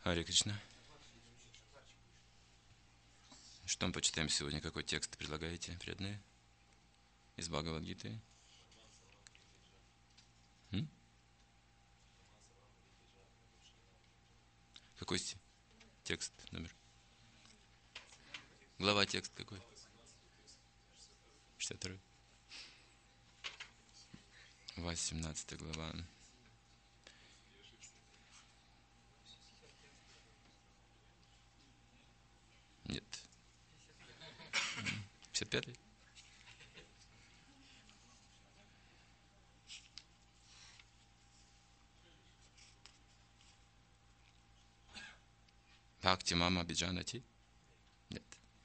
Харе Кришна. Что мы почитаем сегодня? Какой текст предлагаете, преданные? Из Бхагавад-гиты? Какой текст, номер? Глава, текст какой? 62. 18 глава. Нет. 55. Бхакти мама биджанати? Нет.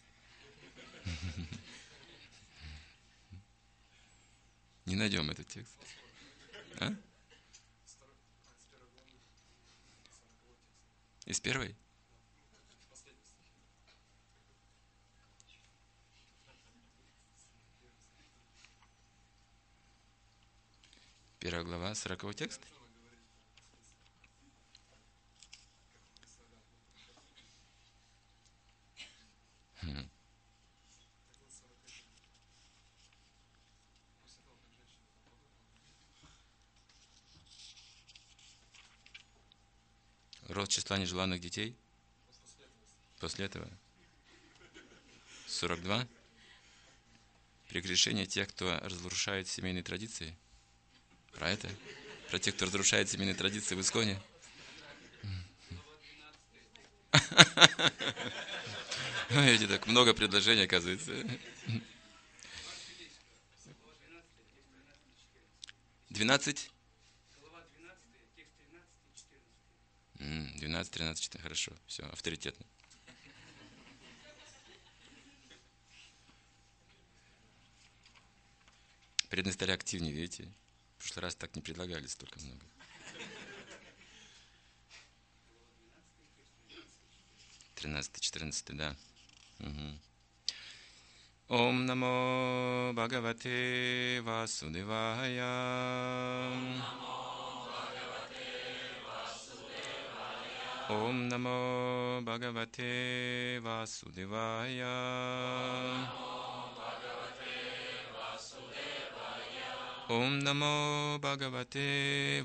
Не найдем этот текст. А? Из первой? Первая глава, 40-й текст? Рост числа нежеланных детей? После этого? 42. Прегрешение тех, кто разрушает семейные традиции? Про это? Про тех, кто разрушает семейные традиции в Исконе? Видите, так много предложений, оказывается. 12? 12, 13, 14. Хорошо. Все, авторитетно. Преданные стали активнее, видите? В прошлый раз так не предлагали столько много. Тринадцатый, 14, да. Ом намо Бхагавате Васудевая. Ом намо Бхагавате Васудевая. Ом намо Бхагавате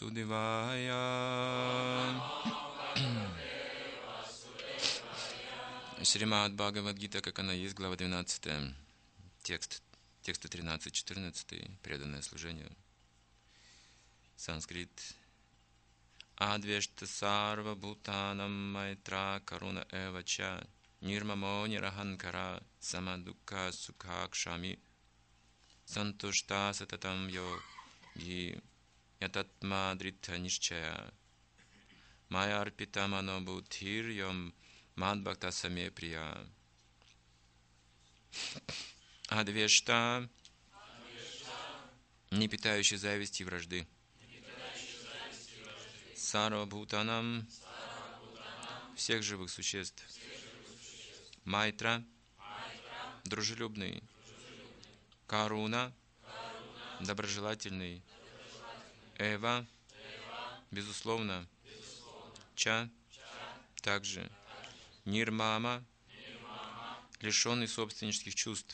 Васудевая. Шримад Бхагавад-гита, как она есть, глава 12, текст 13-14, преданное служение. Санскрит. Адвешта сарва бхутанам майтра каруна эвача нирмамо нираханкара самадукха сукхакшами сантушта сататам йо ги ятатма дритха нишчая майя арпита мано будхир йом мадбхакта саме прия. Адвешта, не питающий зависти и вражды. Сарва бхутанам, всех живых существ. Майтра, дружелюбный. Каруна, доброжелательный. Эва, безусловно. Ча, также. Нирмама, лишенный собственнических чувств.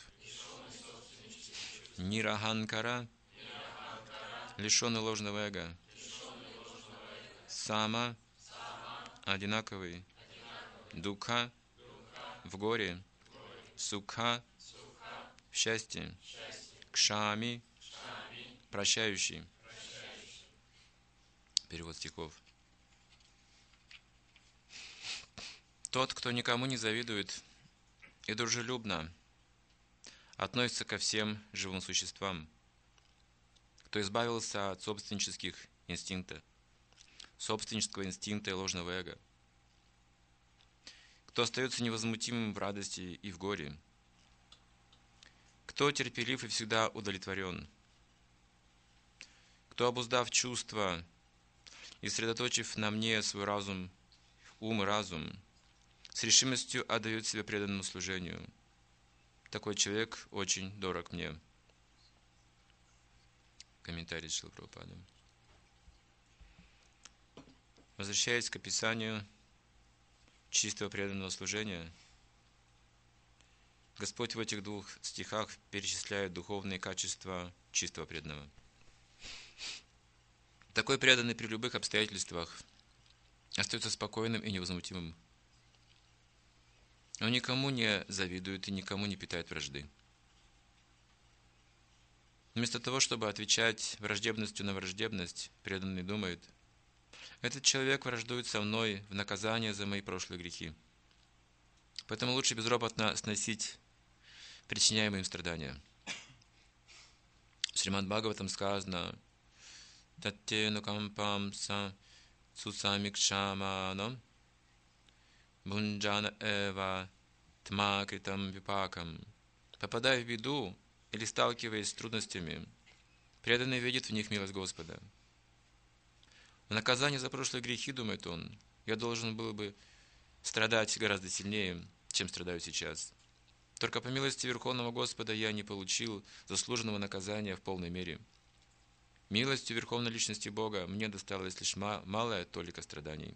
Нираханкара, лишенный ложного эго. Сама, одинаковый. Дукха, в горе. Сукха, в счастье. Кшами, прощающий. Перевод стихов. Тот, кто никому не завидует и дружелюбно относится ко всем живым существам, кто избавился от собственнического инстинкта и ложного эго, кто остается невозмутимым в радости и в горе, кто терпелив и всегда удовлетворен, кто, обуздав чувства и сосредоточив на мне свой разум, ум и разум, с решимостью отдает себя преданному служению. Такой человек очень дорог мне. Комментарий Шрилы Прабхупады. Возвращаясь к описанию чистого преданного служения, Господь в этих 2 стихах перечисляет духовные качества чистого преданного. Такой преданный при любых обстоятельствах остается спокойным и невозмутимым. Он никому не завидует и никому не питает вражды. Вместо того, чтобы отвечать враждебностью на враждебность, преданный думает: этот человек враждует со мной в наказание за мои прошлые грехи. Поэтому лучше безропотно сносить причиняемые им страдания. В Шримад Бхагаватам сказано: «Таттену кампам сусамикшаманам бунджана эва тмакритам випакам». Попадая в беду или сталкиваясь с трудностями, преданный видит в них милость Господа. В наказание за прошлые грехи, думает он, я должен был бы страдать гораздо сильнее, чем страдаю сейчас. Только по милости Верховного Господа я не получил заслуженного наказания в полной мере. Милостью Верховной Личности Бога мне досталось лишь малая толика страданий.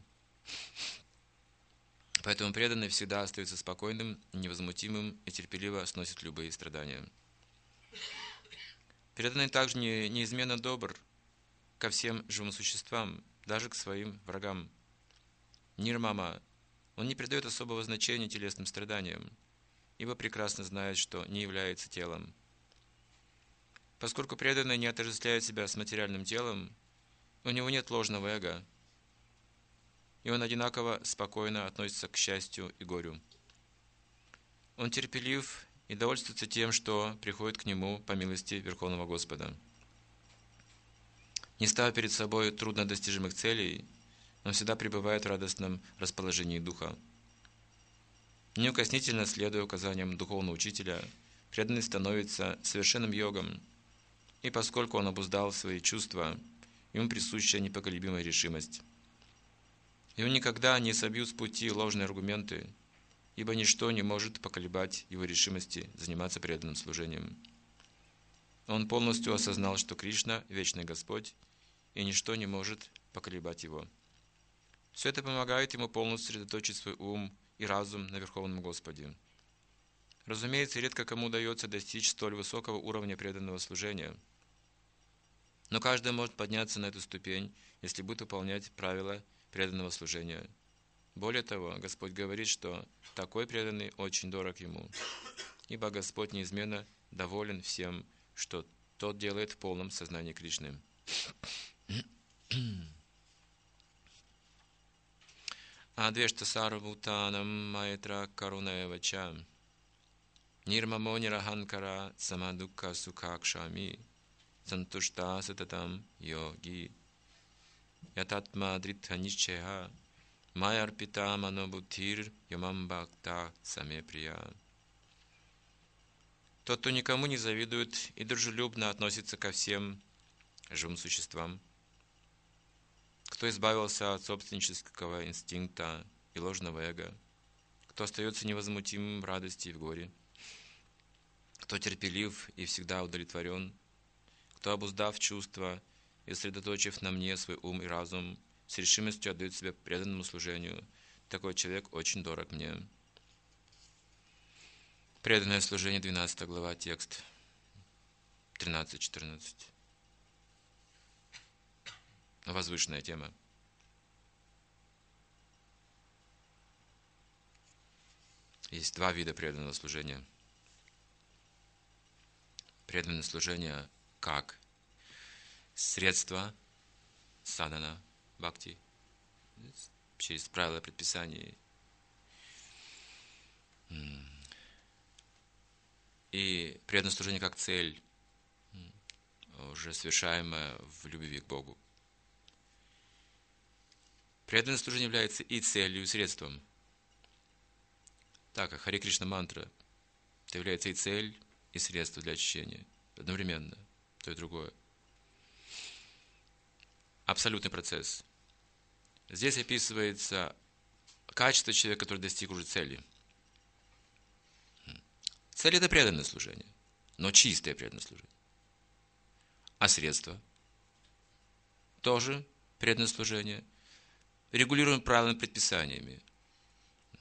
Поэтому преданный всегда остается спокойным, невозмутимым и терпеливо сносит любые страдания. Преданный также неизменно добр ко всем живым существам, даже к своим врагам. Нирмама, он не придает особого значения телесным страданиям, ибо прекрасно знает, что не является телом. Поскольку преданный не отождествляет себя с материальным телом, у него нет ложного эго, и он одинаково спокойно относится к счастью и горю. Он терпелив и довольствуется тем, что приходит к нему по милости Верховного Господа. Не ставя перед собой труднодостижимых целей, он всегда пребывает в радостном расположении духа. Неукоснительно следуя указаниям духовного учителя, преданный становится совершенным йогом, и поскольку он обуздал свои чувства, ему присуща непоколебимая решимость. Его никогда не собьют с пути ложные аргументы, ибо ничто не может поколебать его решимости заниматься преданным служением. Он полностью осознал, что Кришна – вечный Господь, и ничто не может поколебать его. Все это помогает ему полностью сосредоточить свой ум и разум на Верховном Господе. Разумеется, редко кому удается достичь столь высокого уровня преданного служения. Но каждый может подняться на эту ступень, если будет выполнять правила преданного служения. Более того, Господь говорит, что такой преданный очень дорог Ему, ибо Господь неизменно доволен всем, что тот делает в полном сознании Кришны. Адвешта сарвутанам майтра каруневача нирмамо нираханкара самадукка сукакшами сантушта сататам йоги ятатма дритха ниччеха майарпита манобудхир ямам бхакта саме прия. Тот, кто никому не завидует и дружелюбно относится ко всем живым существам, кто избавился от собственнического инстинкта и ложного эго, кто остается невозмутимым в радости и в горе, кто терпелив и всегда удовлетворен, кто, обуздав чувства и сосредоточив на мне свой ум и разум, с решимостью отдает себя преданному служению, такой человек очень дорог мне. Преданное служение, 12 глава, текст 13-14. Возвышенная тема. Есть 2 вида преданного служения. Преданное служение как средство садхана, бхакти, через правила предписаний. И преданное служение как цель, уже совершаемая в любви к Богу. Преданное служение является и целью, и средством. Так как Харе Кришна мантра, это является и цель, и средство для очищения. Одновременно. То и другое. Абсолютный процесс. Здесь описывается качество человека, который достиг уже цели. Цель – это преданное служение, но чистое преданное служение. А средство – тоже преданное служение, регулируем правилами, предписаниями.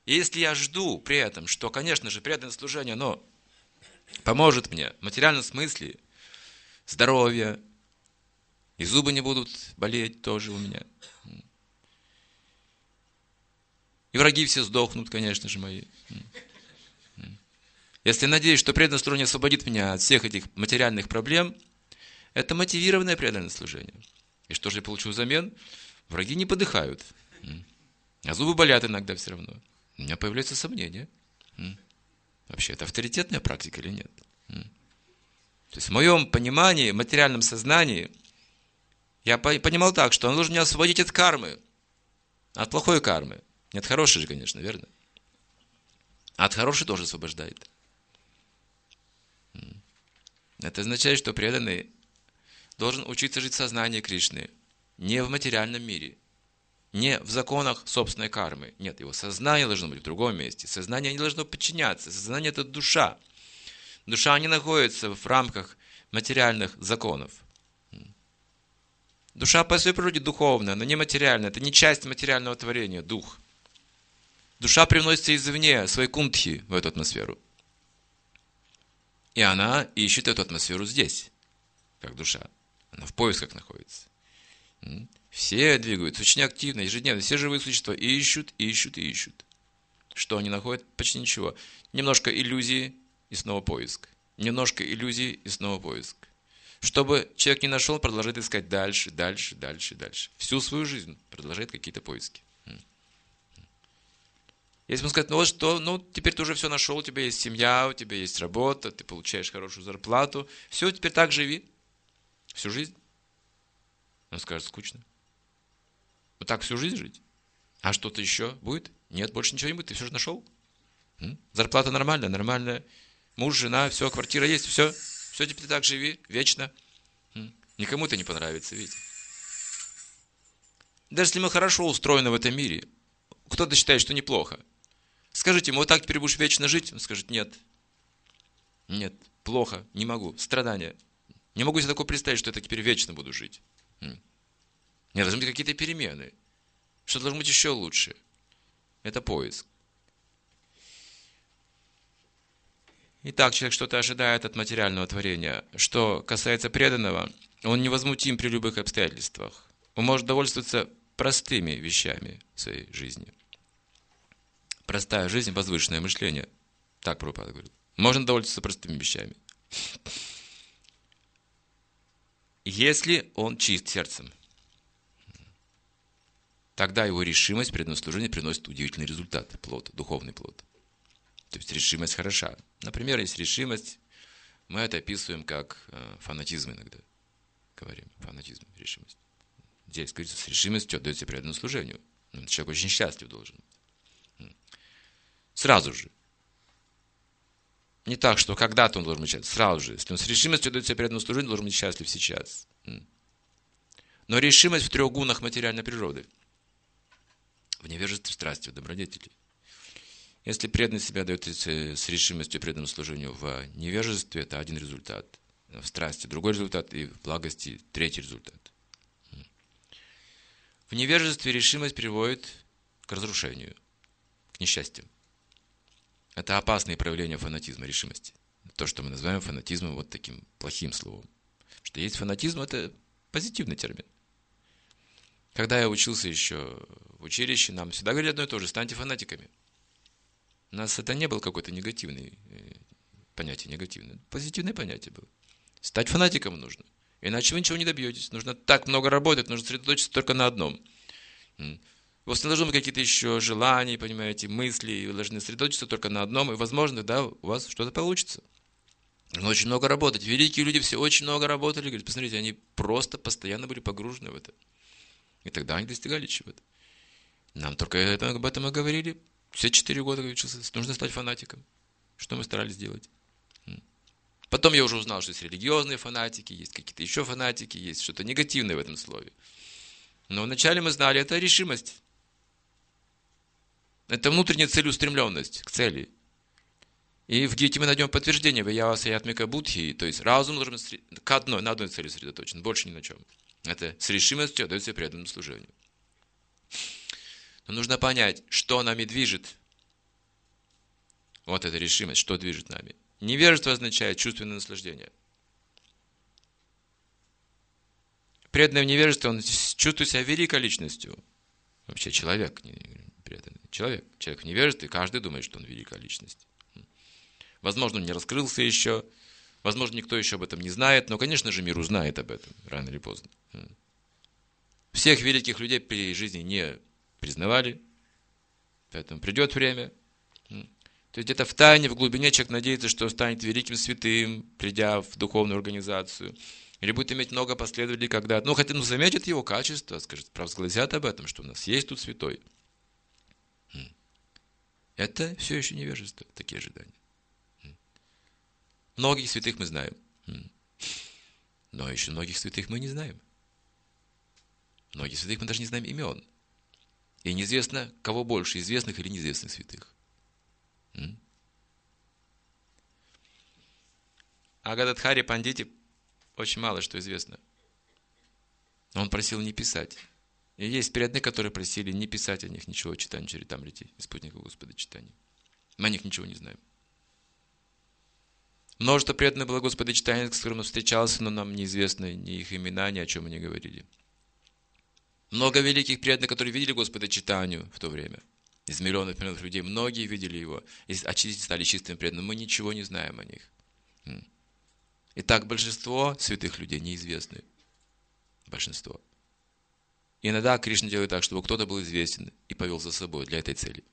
И если я жду при этом, что, конечно же, преданное служение, оно поможет мне в материальном смысле, здоровье, и зубы не будут болеть тоже у меня. И враги все сдохнут, конечно же, мои. Если надеюсь, что преданное служение освободит меня от всех этих материальных проблем, это мотивированное преданное служение. И что же я получу взамен? Враги не подыхают. А зубы болят иногда все равно. У меня появляются сомнения. Вообще, это авторитетная практика или нет? То есть в моем понимании, в материальном сознании, я понимал так, что он должен меня освободить от кармы. От плохой кармы. Не от хорошей же, конечно, верно? А от хорошей тоже освобождает. Это означает, что преданный должен учиться жить в сознании Кришны. Не в материальном мире. Не в законах собственной кармы. Нет, его сознание должно быть в другом месте. Сознание не должно подчиняться. Сознание – это душа. Душа не находится в рамках материальных законов. Душа по своей природе духовная, но не материальная. Это не часть материального творения, дух. Душа привносится извне, своей кунтхи в эту атмосферу. И она ищет эту атмосферу здесь, как душа. Она в поисках находится. Все двигаются очень активно, ежедневно. Все живые существа ищут, ищут и ищут. Что они находят? Почти ничего. Немножко иллюзии и снова поиск. Немножко иллюзий и снова поиск. Чтобы человек не нашел, продолжает искать дальше, дальше, дальше, дальше. Всю свою жизнь продолжает какие-то поиски. Если ему сказать, ну вот что, теперь ты уже все нашел, у тебя есть семья, у тебя есть работа, ты получаешь хорошую зарплату, все, теперь так живи. Всю жизнь. Он скажет, скучно. Вот так всю жизнь жить? А что-то еще будет? Нет, больше ничего не будет, ты все же нашел. Зарплата нормальная. Муж, жена, все, квартира есть, все теперь ты так живи, вечно. Никому это не понравится, видите. Даже если мы хорошо устроены в этом мире, кто-то считает, что неплохо. Скажите ему, вот так теперь будешь вечно жить? Он скажет, нет, плохо, не могу, страдания. Не могу себе такое представить, что я так теперь вечно буду жить. Нет, должны быть какие-то перемены. Что должно быть еще лучше? Это поиск. Итак, человек что-то ожидает от материального творения. Что касается преданного, он невозмутим при любых обстоятельствах. Он может довольствоваться простыми вещами в своей жизни. Простая жизнь, возвышенное мышление. Так Прабхупада говорит. Можно довольствоваться простыми вещами. Если он чист сердцем, тогда его решимость, преданное служение приносит удивительный результат, плод, духовный плод. То есть решимость хороша. Например, есть решимость, мы это описываем как фанатизм иногда. Говорим, фанатизм, решимость. Здесь говорится, с решимостью отдается преданному служению. Человек очень счастлив должен быть. Сразу же. Не так, что когда-то он должен быть счастлив, сразу же. Если он с решимостью отдается преданному служению, должен быть счастлив сейчас. Но решимость в 3 гунах материальной природы. В невежестве, в страсти, в добродетели. Если преданный себя дает с решимостью преданному служению в невежестве, это один результат. В страсти другой результат, и в благости 3-й результат. В невежестве решимость приводит к разрушению, к несчастью. Это опасные проявления фанатизма, решимости. То, что мы называем фанатизмом вот таким плохим словом. Что есть фанатизм, это позитивный термин. Когда я учился еще в училище, нам всегда говорили одно и то же: станьте фанатиками. У нас это не было какое-то негативное понятие, негативное. Позитивное понятие было. Стать фанатиком нужно. Иначе вы ничего не добьетесь. Нужно так много работать, нужно сосредоточиться только на одном. У вас не должны быть какие-то еще желания, понимаете, мысли. Вы должны сосредоточиться только на одном. И, возможно, да, у вас что-то получится. Нужно очень много работать. Великие люди все очень много работали. Говорят, посмотрите, они просто постоянно были погружены в это. И тогда они достигали чего-то. Нам только об этом и говорили. Все 4 года учился. Нужно стать фанатиком. Что мы старались делать? Потом я уже узнал, что есть религиозные фанатики, есть какие-то еще фанатики, есть что-то негативное в этом слове. Но вначале мы знали, это решимость. Это внутренняя целеустремленность к цели. И в Гите мы найдем подтверждение в Явасаятмика Будхи, то есть разум должен быть на одной цели сосредоточен, больше ни на чем. Это с решимостью отдается преданному служению. Но нужно понять, что нами движет. Вот эта решимость, что движет нами. Невежество означает чувственное наслаждение. Преданный в невежестве, он чувствует себя великой личностью. Вообще человек, не преданный. Человек в невежестве, каждый думает, что он великая личность. Возможно, он не раскрылся еще, возможно, никто еще об этом не знает, но, конечно же, мир узнает об этом, рано или поздно. Всех великих людей при жизни не признавали, поэтому придет время. То есть где-то в тайне, в глубине человек надеется, что станет великим святым, придя в духовную организацию, или будет иметь много последователей когда-то. Хотя заметят его качество, скажет, провозгласят об этом, что у нас есть тут святой. Это все еще невежество, такие ожидания. Многих святых мы знаем, но еще многих святых мы не знаем. Многих святых мы даже не знаем имен. И неизвестно, кого больше, известных или неизвестных святых. О Гададхаре Пандите очень мало что известно. Он просил не писать. И есть преданные, которые просили не писать о них ничего, читания Чаритамрити, спутника Господа читания. Мы о них ничего не знаем. Множество преданных было Господа читания, с которым он встречался, но нам неизвестны ни их имена, ни о чем они говорили. Много великих преданных, которые видели Господа читанию в то время. Из миллионов людей многие видели его и стали чистыми преданными. Мы ничего не знаем о них. Итак, большинство святых людей неизвестны. Большинство. И иногда Кришна делает так, чтобы кто-то был известен и повел за собой для этой цели.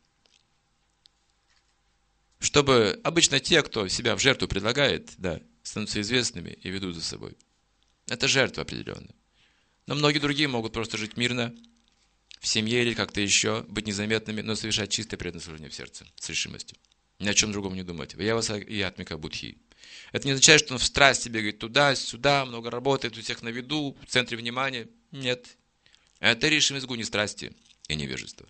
Чтобы обычно те, кто себя в жертву предлагает, становятся известными и ведут за собой. Это жертва определенная. Но многие другие могут просто жить мирно, в семье или как-то еще, быть незаметными, но совершать чистое преданное служение в сердце, с решимостью. Ни о чем другом не думать. Ваяваса и атмика будхи. Это не означает, что он в страсти бегает туда-сюда, много работает, у всех на виду, в центре внимания. Нет. Это решимость гуни страсти и невежества.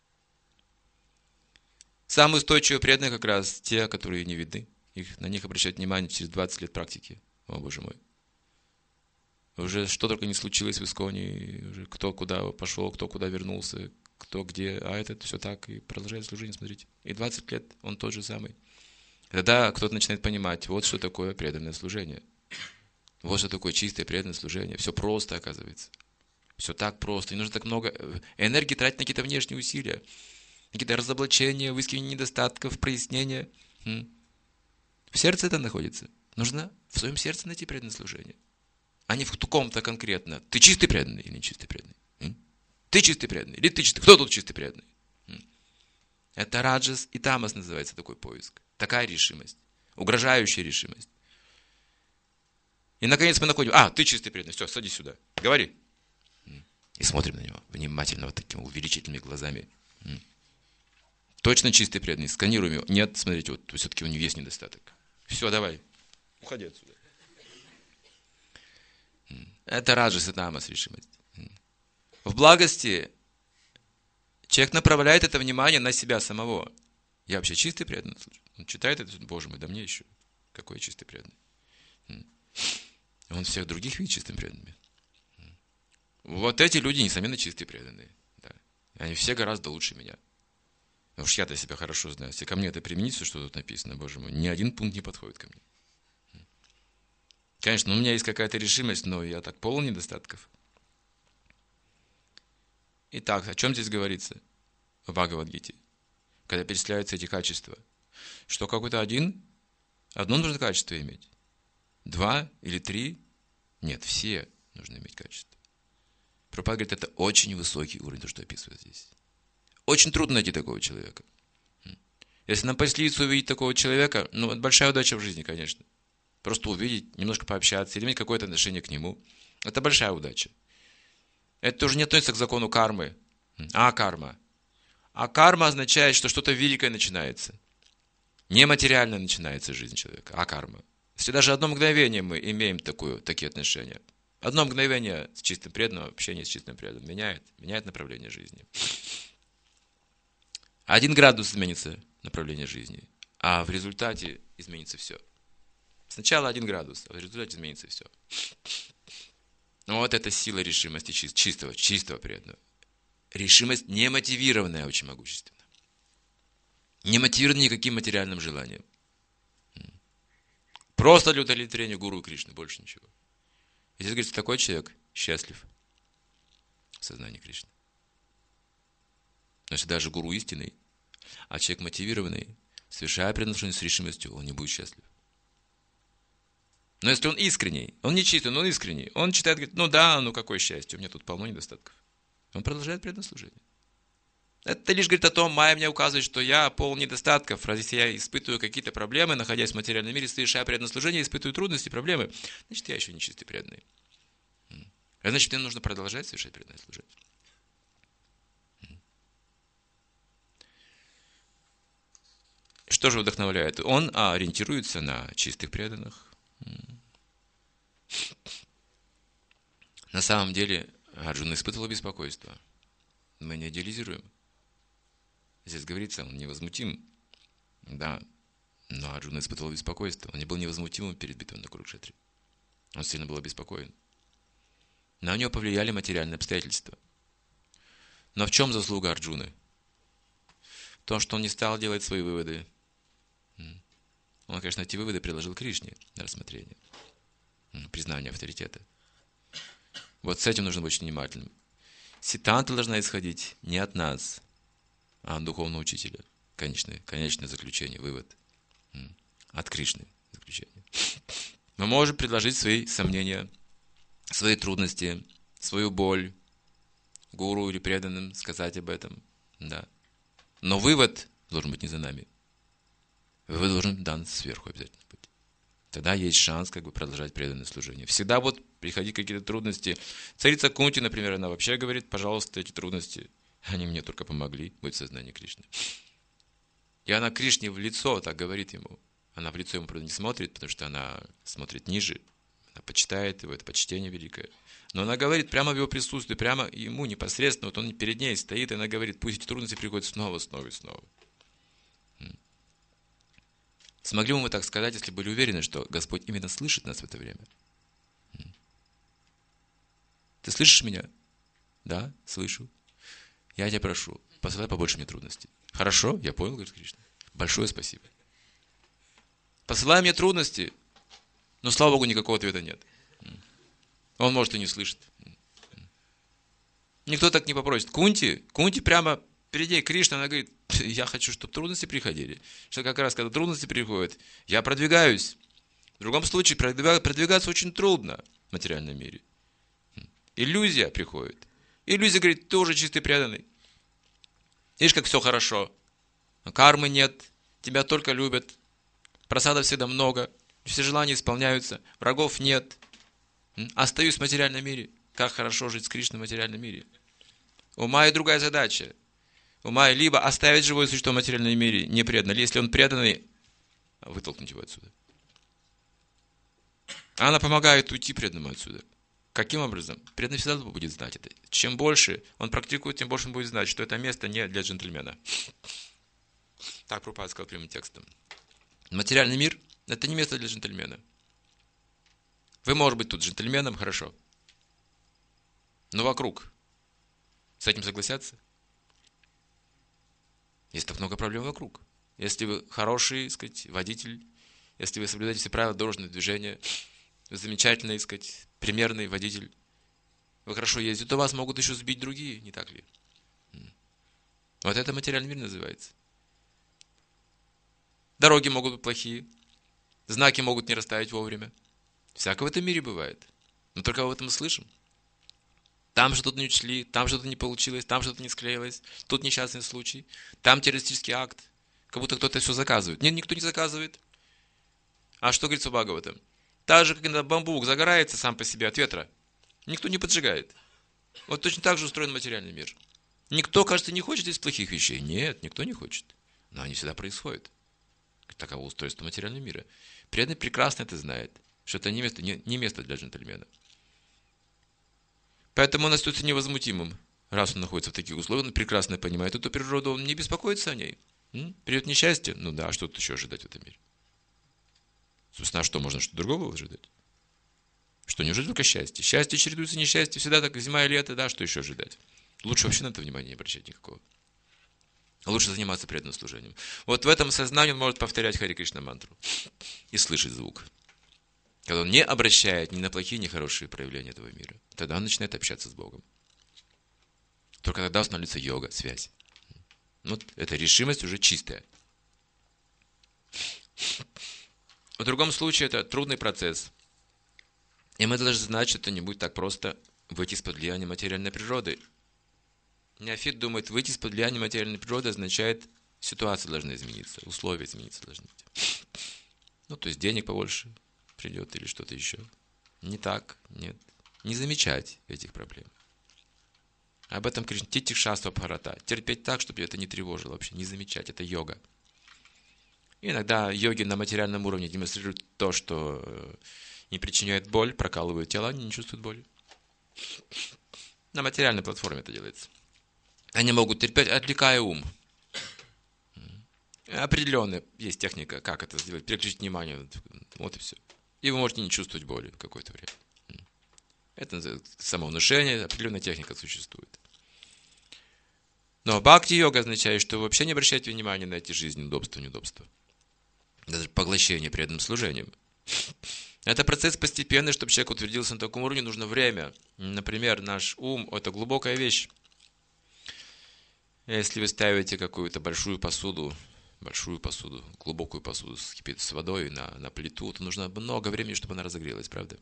Самые устойчивые преданные как раз те, которые не видны. На них обращают внимание через 20 лет практики. О, Боже мой. Уже что только не случилось в Исконе, уже кто куда пошел, кто куда вернулся, кто где, а этот все так, и продолжает служение, смотрите. И 20 лет он тот же самый. Тогда кто-то начинает понимать, вот что такое преданное служение. Вот что такое чистое преданное служение. Все просто, оказывается. Все так просто. Не нужно так много энергии тратить на какие-то внешние усилия. Какие-то разоблачения, выискивание недостатков, прояснения. В сердце это находится. Нужно в своем сердце найти преданное служение. А не в ком-то конкретно. Ты чистый преданный или не чистый преданный? Ты чистый преданный или ты чистый? Кто тут чистый преданный? Это раджас и тамас называется такой поиск. Такая решимость. Угрожающая решимость. И наконец мы находим, ты чистый преданный, все, садись сюда, говори. И смотрим на него внимательно, вот такими увеличительными глазами. Точно чистый преданный, сканируем его. Нет, смотрите, вот все-таки у него есть недостаток. Все, давай, уходи отсюда. Это раджас и тамас решимость. В благости человек направляет это внимание на себя самого. Я вообще чистый преданный. Он читает это, Боже мой, да мне еще. Какой я чистый преданный. Он всех других видит чистым преданными. Вот эти люди, несомненно, чистые преданные. Да. Они все гораздо лучше меня. Потому что я-то себя хорошо знаю. Если ко мне это применить, все, что тут написано, Боже мой, ни один пункт не подходит ко мне. Конечно, у меня есть какая-то решимость, но я так полон недостатков. Итак, о чем здесь говорится в Бхагавад-гите? Когда перечисляются эти качества. Что какой-то одно нужно качество иметь. 2 или 3? Нет, все нужно иметь качество. Прабхупада говорит, это очень высокий уровень, то, что описывает здесь. Очень трудно найти такого человека. Если нам посчастливится увидеть такого человека, это большая удача в жизни, конечно. Просто увидеть, немножко пообщаться, или иметь какое-то отношение к нему. Это большая удача. Это тоже не относится к закону кармы. Карма. А карма означает, что что-то великое начинается. Нематериально начинается жизнь человека. Карма. Если даже одно мгновение мы имеем такие отношения. Одно мгновение с чистым преданным, общение с чистым преданным меняет направление жизни. 1 градус изменится направление жизни, а в результате изменится все. Сначала 1 градус, а в результате изменится все. Вот это сила решимости чистого преданного. Решимость немотивированная, очень могущественна. Не мотивирован никаким материальным желанием. Просто для удовлетворения гуру Кришны, больше ничего. И здесь говорится, такой человек счастлив в сознании Кришны. Но если даже гуру истинный, а человек мотивированный, совершая преданное с решимостью, он не будет счастлив. Но если он искренний, он не чистый, но он искренний, он читает, говорит, ну да, ну какое счастье, у меня тут полно недостатков. Он продолжает преданное служение. Это лишь говорит о том, Майя мне указывает, что я полон недостатков, раз если я испытываю какие-то проблемы, находясь в материальном мире, совершая преданное служение, испытываю трудности, проблемы, значит, я еще не чистый преданный. А значит, мне нужно продолжать совершать преданное служение. Что же вдохновляет? Он ориентируется на чистых преданных. На самом деле, Арджуна испытывал беспокойство. Мы не идеализируем. Здесь говорится, он невозмутим. Да, но Арджуна испытывал беспокойство. Он не был невозмутимым перед битвой на Курукшетре. Он сильно был обеспокоен. На него повлияли материальные обстоятельства. Но в чем заслуга Арджуны? В том, что он не стал делать свои выводы. Он, конечно, эти выводы предложил Кришне на рассмотрение. Признание авторитета. Вот с этим нужно быть очень внимательным. Ситанта должна исходить не от нас, а от духовного учителя. Конечное заключение, вывод. От Кришны заключение. Мы можем предложить свои сомнения, свои трудности, свою боль гуру или преданным, сказать об этом. Да. Но вывод должен быть не за нами. Вывод должен быть дан сверху обязательно быть. Тогда есть шанс продолжать преданное служение. Всегда вот приходить какие-то трудности. Царица Кунти, например, она вообще говорит, пожалуйста, эти трудности, они мне только помогли быть в сознании Кришны. И она Кришне в лицо так говорит ему. Она в лицо ему, правда, не смотрит, потому что она смотрит ниже. Она почитает его, это почтение великое. Но она говорит прямо в его присутствии, прямо ему непосредственно, вот он перед ней стоит, и она говорит, пусть эти трудности приходят снова и снова. Смогли бы мы так сказать, если были уверены, что Господь именно слышит нас в это время? Ты слышишь меня? Да, слышу. Я тебя прошу, посылай побольше мне трудностей. Хорошо, я понял, говорит Кришна. Большое спасибо. Посылай мне трудности, но, слава Богу, никакого ответа нет. Он, может, и не слышит. Никто так не попросит. Кунти прямо перед ней Кришна, она говорит, я хочу, чтобы трудности приходили. Что как раз, когда трудности приходят, я продвигаюсь. В другом случае продвигаться очень трудно в материальном мире. Иллюзия приходит. Иллюзия говорит, ты уже чистый преданный. Видишь, как все хорошо. Кармы нет, тебя только любят. Просадов всегда много. Все желания исполняются. Врагов нет. Остаюсь в материальном мире. Как хорошо жить с Кришной в материальном мире. У Майи другая задача. У Майи либо оставить живое существо в материальном мире не преданно, если он преданный, вытолкнуть его отсюда. Она помогает уйти преданному отсюда. Каким образом? Преданный всегда будет знать это. Чем больше он практикует, тем больше он будет знать, что это место не для джентльмена. Так Прабхупада сказал прямым текстом. Материальный мир – это не место для джентльмена. Вы, может быть, тут джентльменом, хорошо. Но вокруг. С этим согласятся? Есть так много проблем вокруг. Если вы хороший, водитель, если вы соблюдаете все правила дорожного движения, вы замечательный, примерный водитель, вы хорошо ездите, то вас могут еще сбить другие, не так ли? Вот это материальный мир называется. Дороги могут быть плохие, знаки могут не расставить вовремя. Всякое в этом мире бывает. Но только об этом слышим. Там что-то не учли, там что-то не получилось, там что-то не склеилось, тут несчастный случай, там террористический акт. Как будто кто-то все заказывает. Нет, никто не заказывает. А что говорится в Бхагаватам? Так же, как когда бамбук загорается сам по себе от ветра, никто не поджигает. Вот точно так же устроен материальный мир. Никто, кажется, не хочет из плохих вещей. Нет, никто не хочет. Но они всегда происходят. Таково устройство материального мира. Преданный прекрасно это знает, что это не место для джентльмена. Поэтому он остается невозмутимым. Раз он находится в таких условиях, он прекрасно понимает эту природу, он не беспокоится о ней. Придет несчастье? Ну да, что тут еще ожидать в этом мире? Собственно, а что, можно что-то другого ожидать? Что, неужели только счастье? Счастье чередуется несчастье, всегда так, зима и лето, да, что еще ожидать? Лучше вообще на это внимание не обращать никакого. лучше заниматься преданным служением. Вот в этом сознании он может повторять Хари Кришна мантру и слышать звук. Когда он не обращает ни на плохие, ни хорошие проявления этого мира, тогда он начинает общаться с Богом. Только тогда устанавливается йога, связь. Вот эта решимость уже чистая. В другом случае это трудный процесс. И мы должны знать, что это не будет так просто выйти из-под влияния материальной природы. Неофит думает, выйти из-под влияния материальной природы означает, ситуация должна измениться, условия измениться должны быть. Ну, то есть денег побольше придет или что-то еще. Не так, нет. Не замечать этих проблем. Об этом Кришна титикшаства бхарата. Терпеть так, чтобы это не тревожило вообще, не замечать. Это йога. И иногда йоги на материальном уровне демонстрируют то, что не причиняет боль, прокалывают тела, они не чувствуют боли. На материальной платформе это делается. Они могут терпеть, отвлекая ум. Определенная есть техника, как это сделать, переключить внимание. Вот и все. И вы можете не чувствовать боли в какое-то время. Это самовнушение, определенная техника существует. Но бхакти-йога означает, что вы вообще не обращайте внимания на эти жизненные удобства, неудобства. Даже поглощение преданным служением. Это процесс постепенный, чтобы человек утвердился на таком уровне, нужно время. Например, наш ум – это глубокая вещь. Если вы ставите какую-то большую посуду, глубокую посуду с водой на плиту, то нужно много времени, чтобы она разогрелась, правда?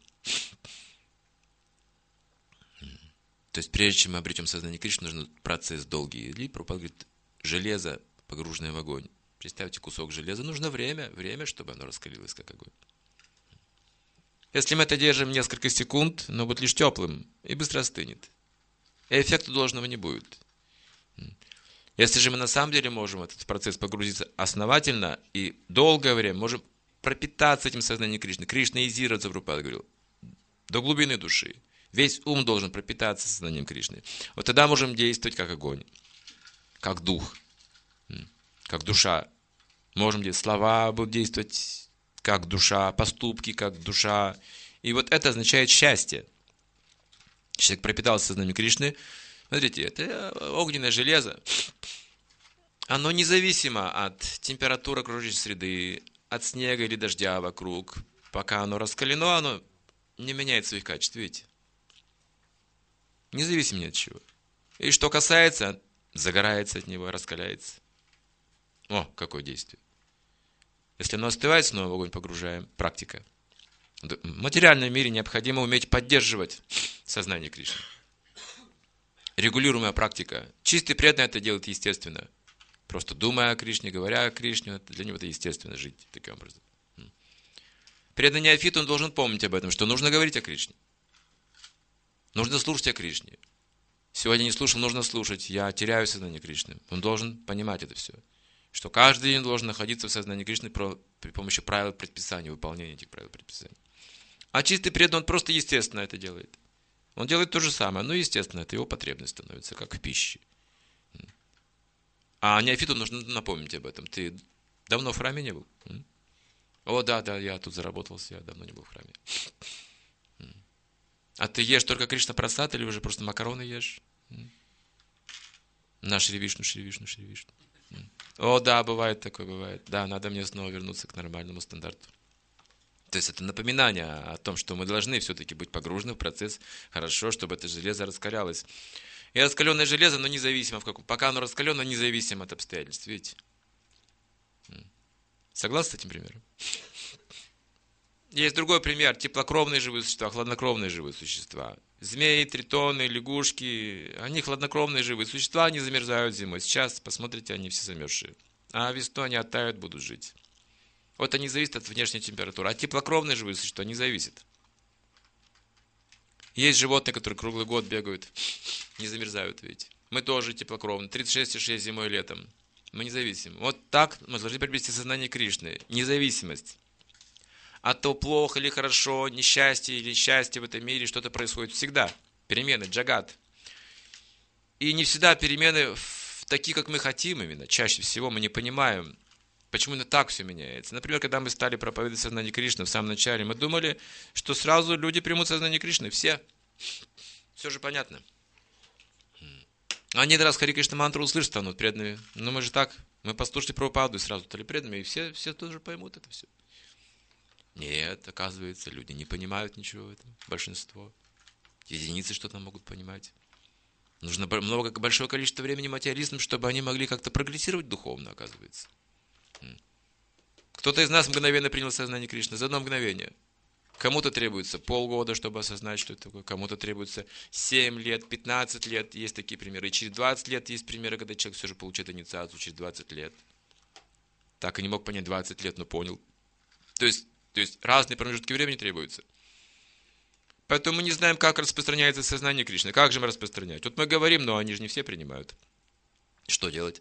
То есть, прежде чем мы обретем сознание Кришны, нужен процесс долгий. Или Прабхупада говорит, железо, погруженное в огонь. Представьте кусок железа, нужно время, чтобы оно раскалилось, как огонь. Если мы это держим несколько секунд, оно будет лишь теплым и быстро остынет. И эффекта должного не будет. Если же мы на самом деле можем в этот процесс погрузиться основательно и долгое время, можем пропитаться этим сознанием Кришны. Кришнаизироваться, Прабхупада говорил, до глубины души. Весь ум должен пропитаться сознанием Кришны. Вот тогда можем действовать как огонь, как дух, как душа. Можем действовать, слова будут действовать как душа, поступки как душа. И вот это означает счастье. Человек пропитался сознанием Кришны. Смотрите, это огненное железо. Оно независимо от температуры окружающей среды, от снега или дождя вокруг. Пока оно раскалено, оно не меняет своих качеств, видите? Независимо ни от чего. И что касается, загорается от него, раскаляется. О, какое действие. Если оно остывает, снова в огонь погружаем. Практика. В материальном мире необходимо уметь поддерживать сознание Кришны. Регулируемая практика. Чистый преданный это делает естественно. Просто думая о Кришне, говоря о Кришне, для него это естественно жить таким образом. Преданный неофит, он должен помнить об этом, что нужно говорить о Кришне. Нужно слушать о Кришне. Сегодня не слушал, нужно слушать. Я теряю сознание Кришны. Он должен понимать это все. Что каждый день должен находиться в сознании Кришны при помощи правил предписания, выполнения этих правил предписания. А чистый преданный, он просто естественно это делает. Он делает то же самое, но естественно, это его потребность становится, как в пище. А неофиту нужно напомнить об этом. Ты давно в храме не был? О, да, я тут заработался, я давно не был в храме. А ты ешь только Кришна прасад или уже просто макароны ешь? На Шри Вишну. О, да, бывает такое, бывает. Да, надо мне снова вернуться к нормальному стандарту. То есть это напоминание о том, что мы должны все-таки быть погружены в процесс хорошо, чтобы это железо раскалялось. И раскаленное железо, оно независимо, пока оно раскалено, независимо от обстоятельств, видите? Согласны с этим примером? Есть другой пример. Теплокровные живые существа, хладнокровные живые существа. Змеи, тритоны, лягушки. Они хладнокровные живые существа, они замерзают зимой. Сейчас, посмотрите, они все замерзшие. А весной они оттают, будут жить. Вот они зависят от внешней температуры. А теплокровные живые существа не зависят. Есть животные, которые круглый год бегают, не замерзают, видите. Мы тоже теплокровные. 36,6 зимой и летом. Мы независимы. Вот так мы должны приобрести сознание Кришны. Независимость. А то плохо или хорошо, несчастье или счастье в этом мире, что-то происходит всегда. Перемены, джагат. И не всегда перемены такие, как мы хотим именно. Чаще всего мы не понимаем, почему именно так все меняется. Например, когда мы стали проповедовать сознание Кришны в самом начале, мы думали, что сразу люди примут сознание Кришны. Все же понятно. Они один раз Хари Кришна мантру услышат, станут преданными. Но мы же так, мы послушали Прабхупаду и сразу стали преданными, и все тоже поймут это все. Нет, оказывается, люди не понимают ничего в этом, большинство. Единицы что-то могут понимать. Нужно большое количество времени материалистам, чтобы они могли как-то прогрессировать духовно, оказывается. Кто-то из нас мгновенно принял сознание Кришны, за одно мгновение. Кому-то требуется полгода, чтобы осознать, что это такое. Кому-то требуется 7 лет, 15 лет. Есть такие примеры. И через 20 лет есть примеры, когда человек все же получает инициацию через 20 лет. Так и не мог понять 20 лет, но понял. То есть разные промежутки времени требуются. Поэтому мы не знаем, как распространяется сознание Кришны. Как же мы распространяем? Тут мы говорим, но они же не все принимают. Что делать?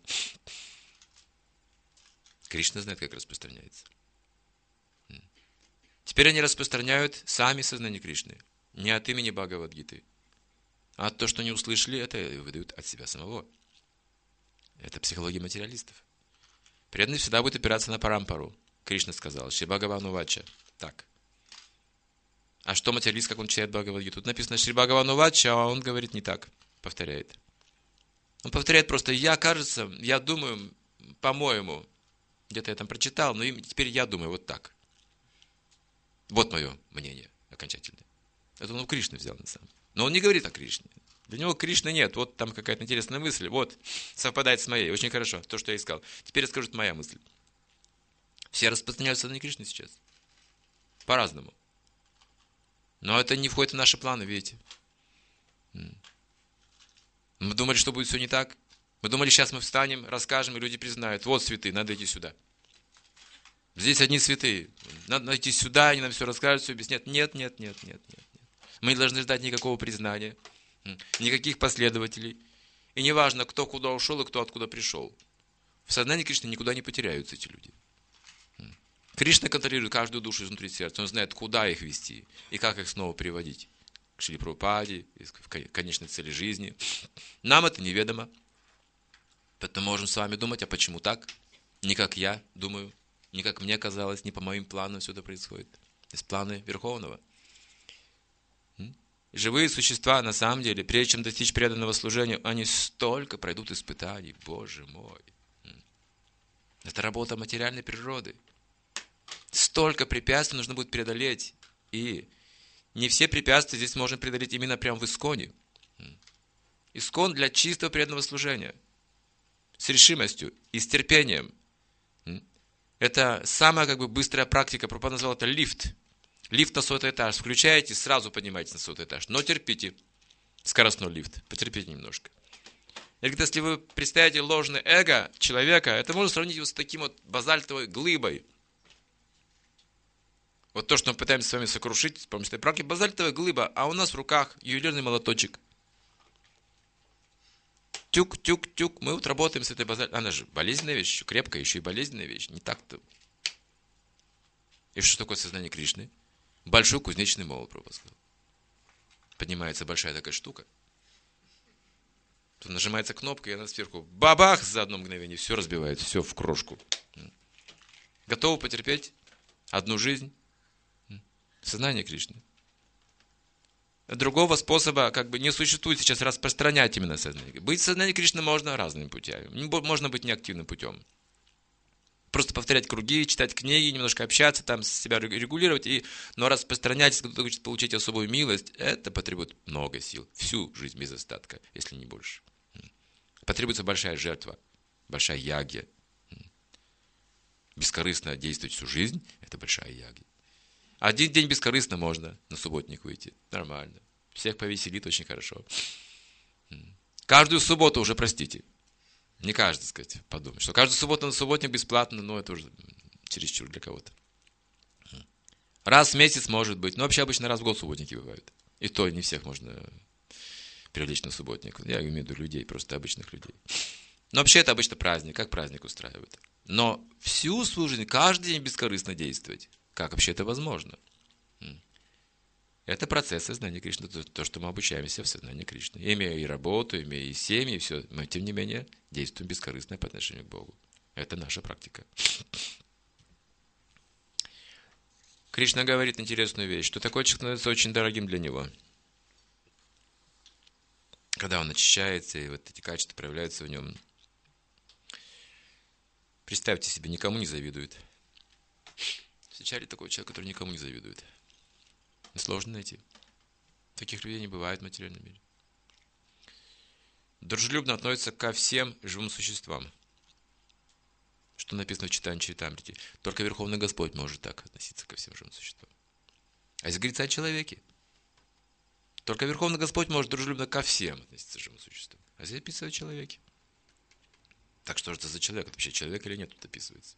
Кришна знает, как распространяется. Теперь они распространяют сами сознание Кришны. Не от имени Бхагавад-гиты. А то, что не услышали, это выдают от себя самого. Это психология материалистов. Преданный всегда будет опираться на парампару. Кришна сказал, Шри Бхагавану Вача. Так. А что материалист, как он читает Бхагавад-гиту? Тут написано Шри Бхагавану Вача, а он говорит не так. Повторяет. Он повторяет просто, я думаю, по-моему, где-то я там прочитал, но теперь я думаю вот так. Вот мое мнение окончательное. Это он у Кришны взял на самом деле. Но он не говорит о Кришне. Для него Кришны нет. Вот там какая-то интересная мысль. Вот, совпадает с моей. Очень хорошо. То, что я искал. Теперь я скажу, это моя мысль. Все распространяют сознание Кришны сейчас. По-разному. Но это не входит в наши планы, видите. Мы думали, что будет все не так. Мы думали, сейчас мы встанем, расскажем, и люди признают. Вот святые, надо идти сюда. Здесь одни святые. Надо идти сюда, они нам все расскажут, все объяснят. Нет. Мы не должны ждать никакого признания, никаких последователей. И не важно, кто куда ушел и кто откуда пришел. В сознании Кришны никуда не потеряются эти люди. Кришна контролирует каждую душу изнутри сердца. Он знает, куда их вести и как их снова приводить. К Шриле Прабхупаде, к конечной цели жизни. Нам это неведомо. Поэтому можем с вами думать, а почему так? Не как я думаю. Не как мне казалось, не по моим планам все это происходит. Из плана Верховного. Живые существа, на самом деле, прежде чем достичь преданного служения, они столько пройдут испытаний. Боже мой. Это работа материальной природы. Столько препятствий нужно будет преодолеть. И не все препятствия здесь можно преодолеть именно прямо в Исконе. Искон для чистого преданного служения. С решимостью и с терпением. Это самая быстрая практика. Прабхупада назвал это лифт. Лифт на 100-й этаж. Включаете, сразу поднимаетесь на 100-й этаж. Но терпите. Скоростной лифт. Потерпите немножко. И если вы представите ложное эго человека, это можно сравнить вот с таким вот базальтовой глыбой. Вот то, что мы пытаемся с вами сокрушить с помощью этой практики, базальтовая глыба, а у нас в руках ювелирный молоточек. Тюк-тюк-тюк. Мы вот работаем с этой базальтовой. Она же болезненная вещь, еще крепкая, еще и болезненная вещь. Не так-то. И что такое сознание Кришны? Большой кузнечный молот, Прабхупада сказал. Поднимается большая такая штука. Тут нажимается кнопка, и она сверху бабах, за одно мгновение все разбивает, все в крошку. Готовы потерпеть одну жизнь? Сознание Кришны. Другого способа не существует сейчас распространять именно сознание. Быть в сознании Кришны можно разными путями. Можно быть неактивным путем. Просто повторять круги, читать книги, немножко общаться, там себя регулировать. Но распространять, если кто-то хочет получить особую милость, это потребует много сил. Всю жизнь без остатка, если не больше. Потребуется большая жертва, большая ягья. Бескорыстно действовать всю жизнь – это большая ягья. Один день бескорыстно можно на субботник выйти. Нормально. Всех повеселит очень хорошо. Каждую субботу уже простите. Не каждый, сказать, подумать, что каждую субботу на субботник бесплатно, но это уже чересчур для кого-то. Раз в месяц может быть, но вообще обычно раз в год субботники бывают. И то не всех можно привлечь на субботник. Я имею в виду людей, просто обычных людей. Но вообще это обычно праздник, как праздник устраивают. Но всю свою жизнь, каждый день бескорыстно действовать. Как вообще это возможно? Это процесс сознания Кришны, то, что мы обучаемся в сознании Кришны. Имея и работу, имея и семьи, и все, мы, тем не менее, действуем бескорыстно по отношению к Богу. Это наша практика. Кришна говорит интересную вещь, что такой человек становится очень дорогим для него. когда он очищается, и вот эти качества проявляются в нем. Представьте себе, никому не завидует. Встречали такого человека, который никому не завидует? Сложно найти. Таких людей не бывает в материальном мире. Дружелюбно относится ко всем живым существам. Что написано в Читании Чаритамрите. Только Верховный Господь может так относиться ко всем живым существам. А если говорится о человеке, только Верховный Господь может дружелюбно ко всем относиться к живым существам. А здесь описывается о человеке. Так что же это за человек? Это вообще человек или нет, тут описывается.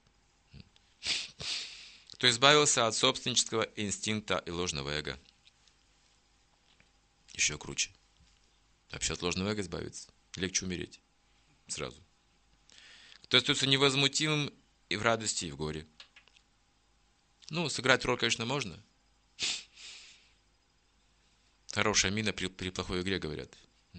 Кто избавился от собственнического инстинкта и ложного эго. Еще круче. Вообще от ложного эго избавиться. Легче умереть. Сразу. Кто остается невозмутимым и в радости, и в горе. Ну, сыграть роль, конечно, можно. Хорошая мина при плохой игре, говорят.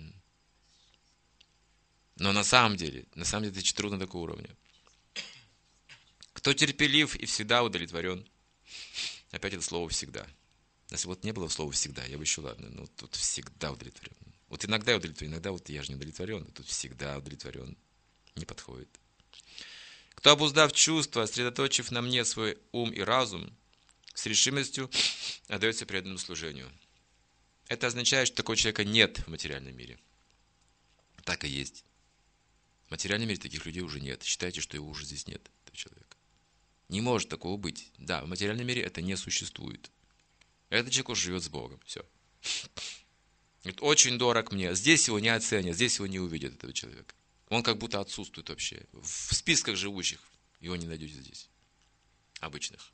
Но на самом деле это трудно до такого уровня. Кто терпелив и всегда удовлетворен. Опять это слово «всегда». Если вот не было слова «всегда», я бы еще ладно, но тут всегда удовлетворен. Вот иногда удовлетворен, иногда вот я же не удовлетворен, а тут всегда удовлетворен. Не подходит. Кто, обуздав чувства, сосредоточив на мне свой ум и разум, с решимостью отдается преданному служению. Это означает, что такого человека нет в материальном мире. Так и есть. В материальном мире таких людей уже нет. Считайте, что его уже здесь нет, этого человека. Не может такого быть. Да, в материальном мире это не существует. Этот человек уже живет с Богом. Все. Говорит, очень дорог мне. Здесь его не оценят, здесь его не увидят, этого человека. Он как будто отсутствует вообще. В списках живущих его не найдете здесь. Обычных.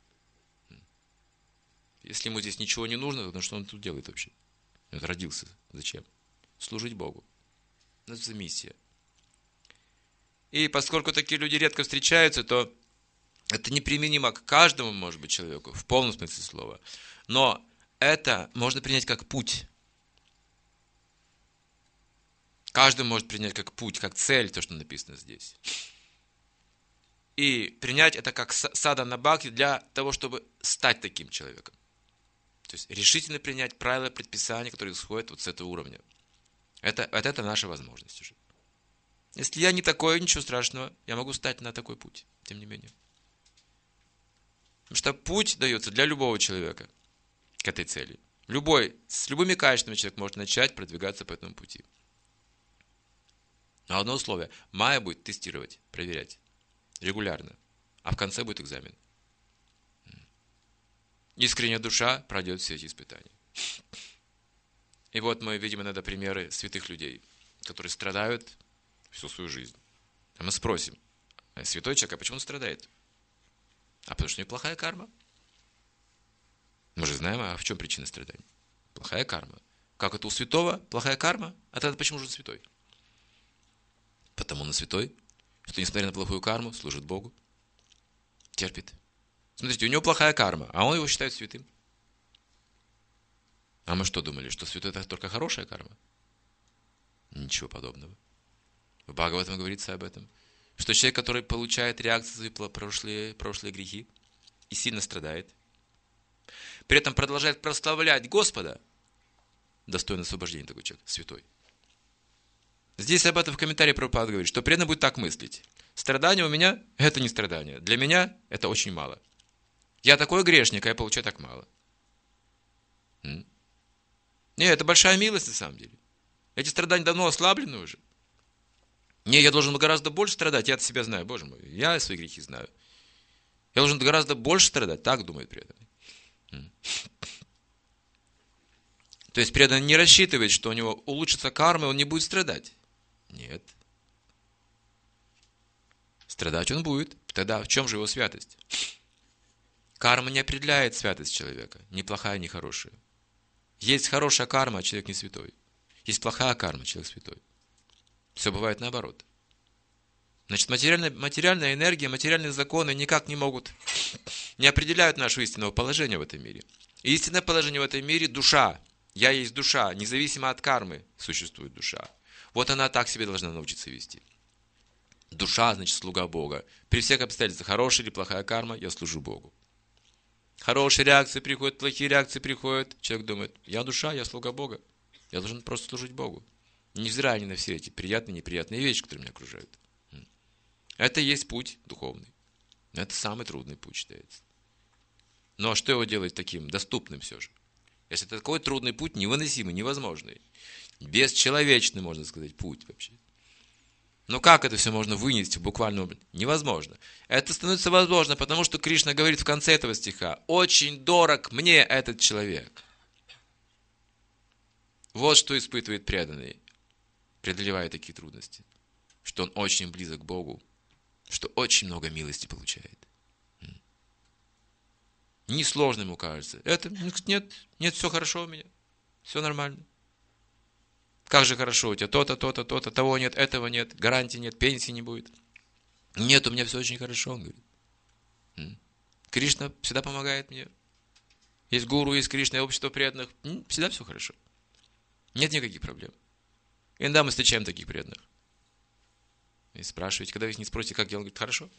Если ему здесь ничего не нужно, то что он тут делает вообще? Он родился. Зачем? Служить Богу. Это миссия. И поскольку такие люди редко встречаются, то это неприменимо к каждому, может быть, человеку, в полном смысле слова. Но это можно принять как путь. Каждый может принять как путь, как цель, то, что написано здесь. И принять это как садхана бхакти для того, чтобы стать таким человеком. То есть решительно принять правила, предписания, которые исходят вот с этого уровня. Это наша возможность уже. Если я не такой, ничего страшного, я могу стать на такой путь, тем не менее. Потому что путь дается для любого человека к этой цели. С любыми качествами человек может начать продвигаться по этому пути. Но одно условие. Майя будет тестировать, проверять регулярно. А в конце будет экзамен. Искренняя душа пройдет все эти испытания. И вот мы видим иногда примеры святых людей, которые страдают всю свою жизнь. А мы спросим, святой человек, а почему он страдает? А потому что у него плохая карма. Мы же знаем, а в чем причина страданий? Плохая карма. Как это у святого? Плохая карма? А тогда почему же он святой? Потому он святой, что несмотря на плохую карму, служит Богу. Терпит. Смотрите, у него плохая карма, а он его считает святым. А мы что думали, что святой это только хорошая карма? Ничего подобного. В Бхагаватам говорится об этом. Что человек, который получает реакцию за прошлые грехи и сильно страдает, при этом продолжает прославлять Господа, достойный освобождения такой человек, святой. Здесь об этом в комментарии Прабхупада говорит, что преданный будет так мыслить. Страдание у меня – это не страдание. Для меня это очень мало. Я такой грешник, а я получаю так мало. Нет, это большая милость на самом деле. Эти страдания давно ослаблены уже. Не, я должен гораздо больше страдать, я от себя знаю, Боже мой, я свои грехи знаю. Я должен гораздо больше страдать, так думает преданный. То есть преданный не рассчитывает, что у него улучшится карма, и он не будет страдать. Нет. Страдать он будет. Тогда в чем же его святость? Карма не определяет святость человека. Ни плохая, ни хорошая. Есть хорошая карма, а человек не святой. Есть плохая карма, человек святой. Все бывает наоборот. Значит, материальная энергия, материальные законы никак не определяют нашего истинного положения в этом мире. И истинное положение в этом мире – душа. Я есть душа, независимо от кармы существует душа. Вот она так себя должна научиться вести. Душа, значит, слуга Бога. При всех обстоятельствах, хорошая или плохая карма, я служу Богу. Хорошие реакции приходят, плохие реакции приходят. Человек думает, я душа, я слуга Бога. Я должен просто служить Богу. невзирая ни на все эти приятные и неприятные вещи, которые меня окружают. Это и есть путь духовный. Это самый трудный путь считается. Ну а что его делать таким доступным все же? Если это такой трудный путь, невыносимый, невозможный. Бесчеловечный, можно сказать, путь вообще. Но как это все можно вынести в буквальном? Невозможно. Это становится возможно, потому что Кришна говорит в конце этого стиха: «Очень дорог мне этот человек». Вот что испытывает преданный, преодолевая такие трудности. Что он очень близок к Богу, что очень много милости получает. Несложно ему кажется. Это нет, все хорошо у меня, все нормально. Как же хорошо у тебя, то-то, то-то, то-то, того нет, этого нет, гарантии нет, пенсии не будет. Нет, у меня все очень хорошо, он говорит. Кришна всегда помогает мне. Есть гуру, есть Кришна, общество преданных. Всегда все хорошо. Нет никаких проблем. Иногда мы встречаем таких преданных. И спрашиваете, когда вы их не спросите, как дела, он говорит: хорошо.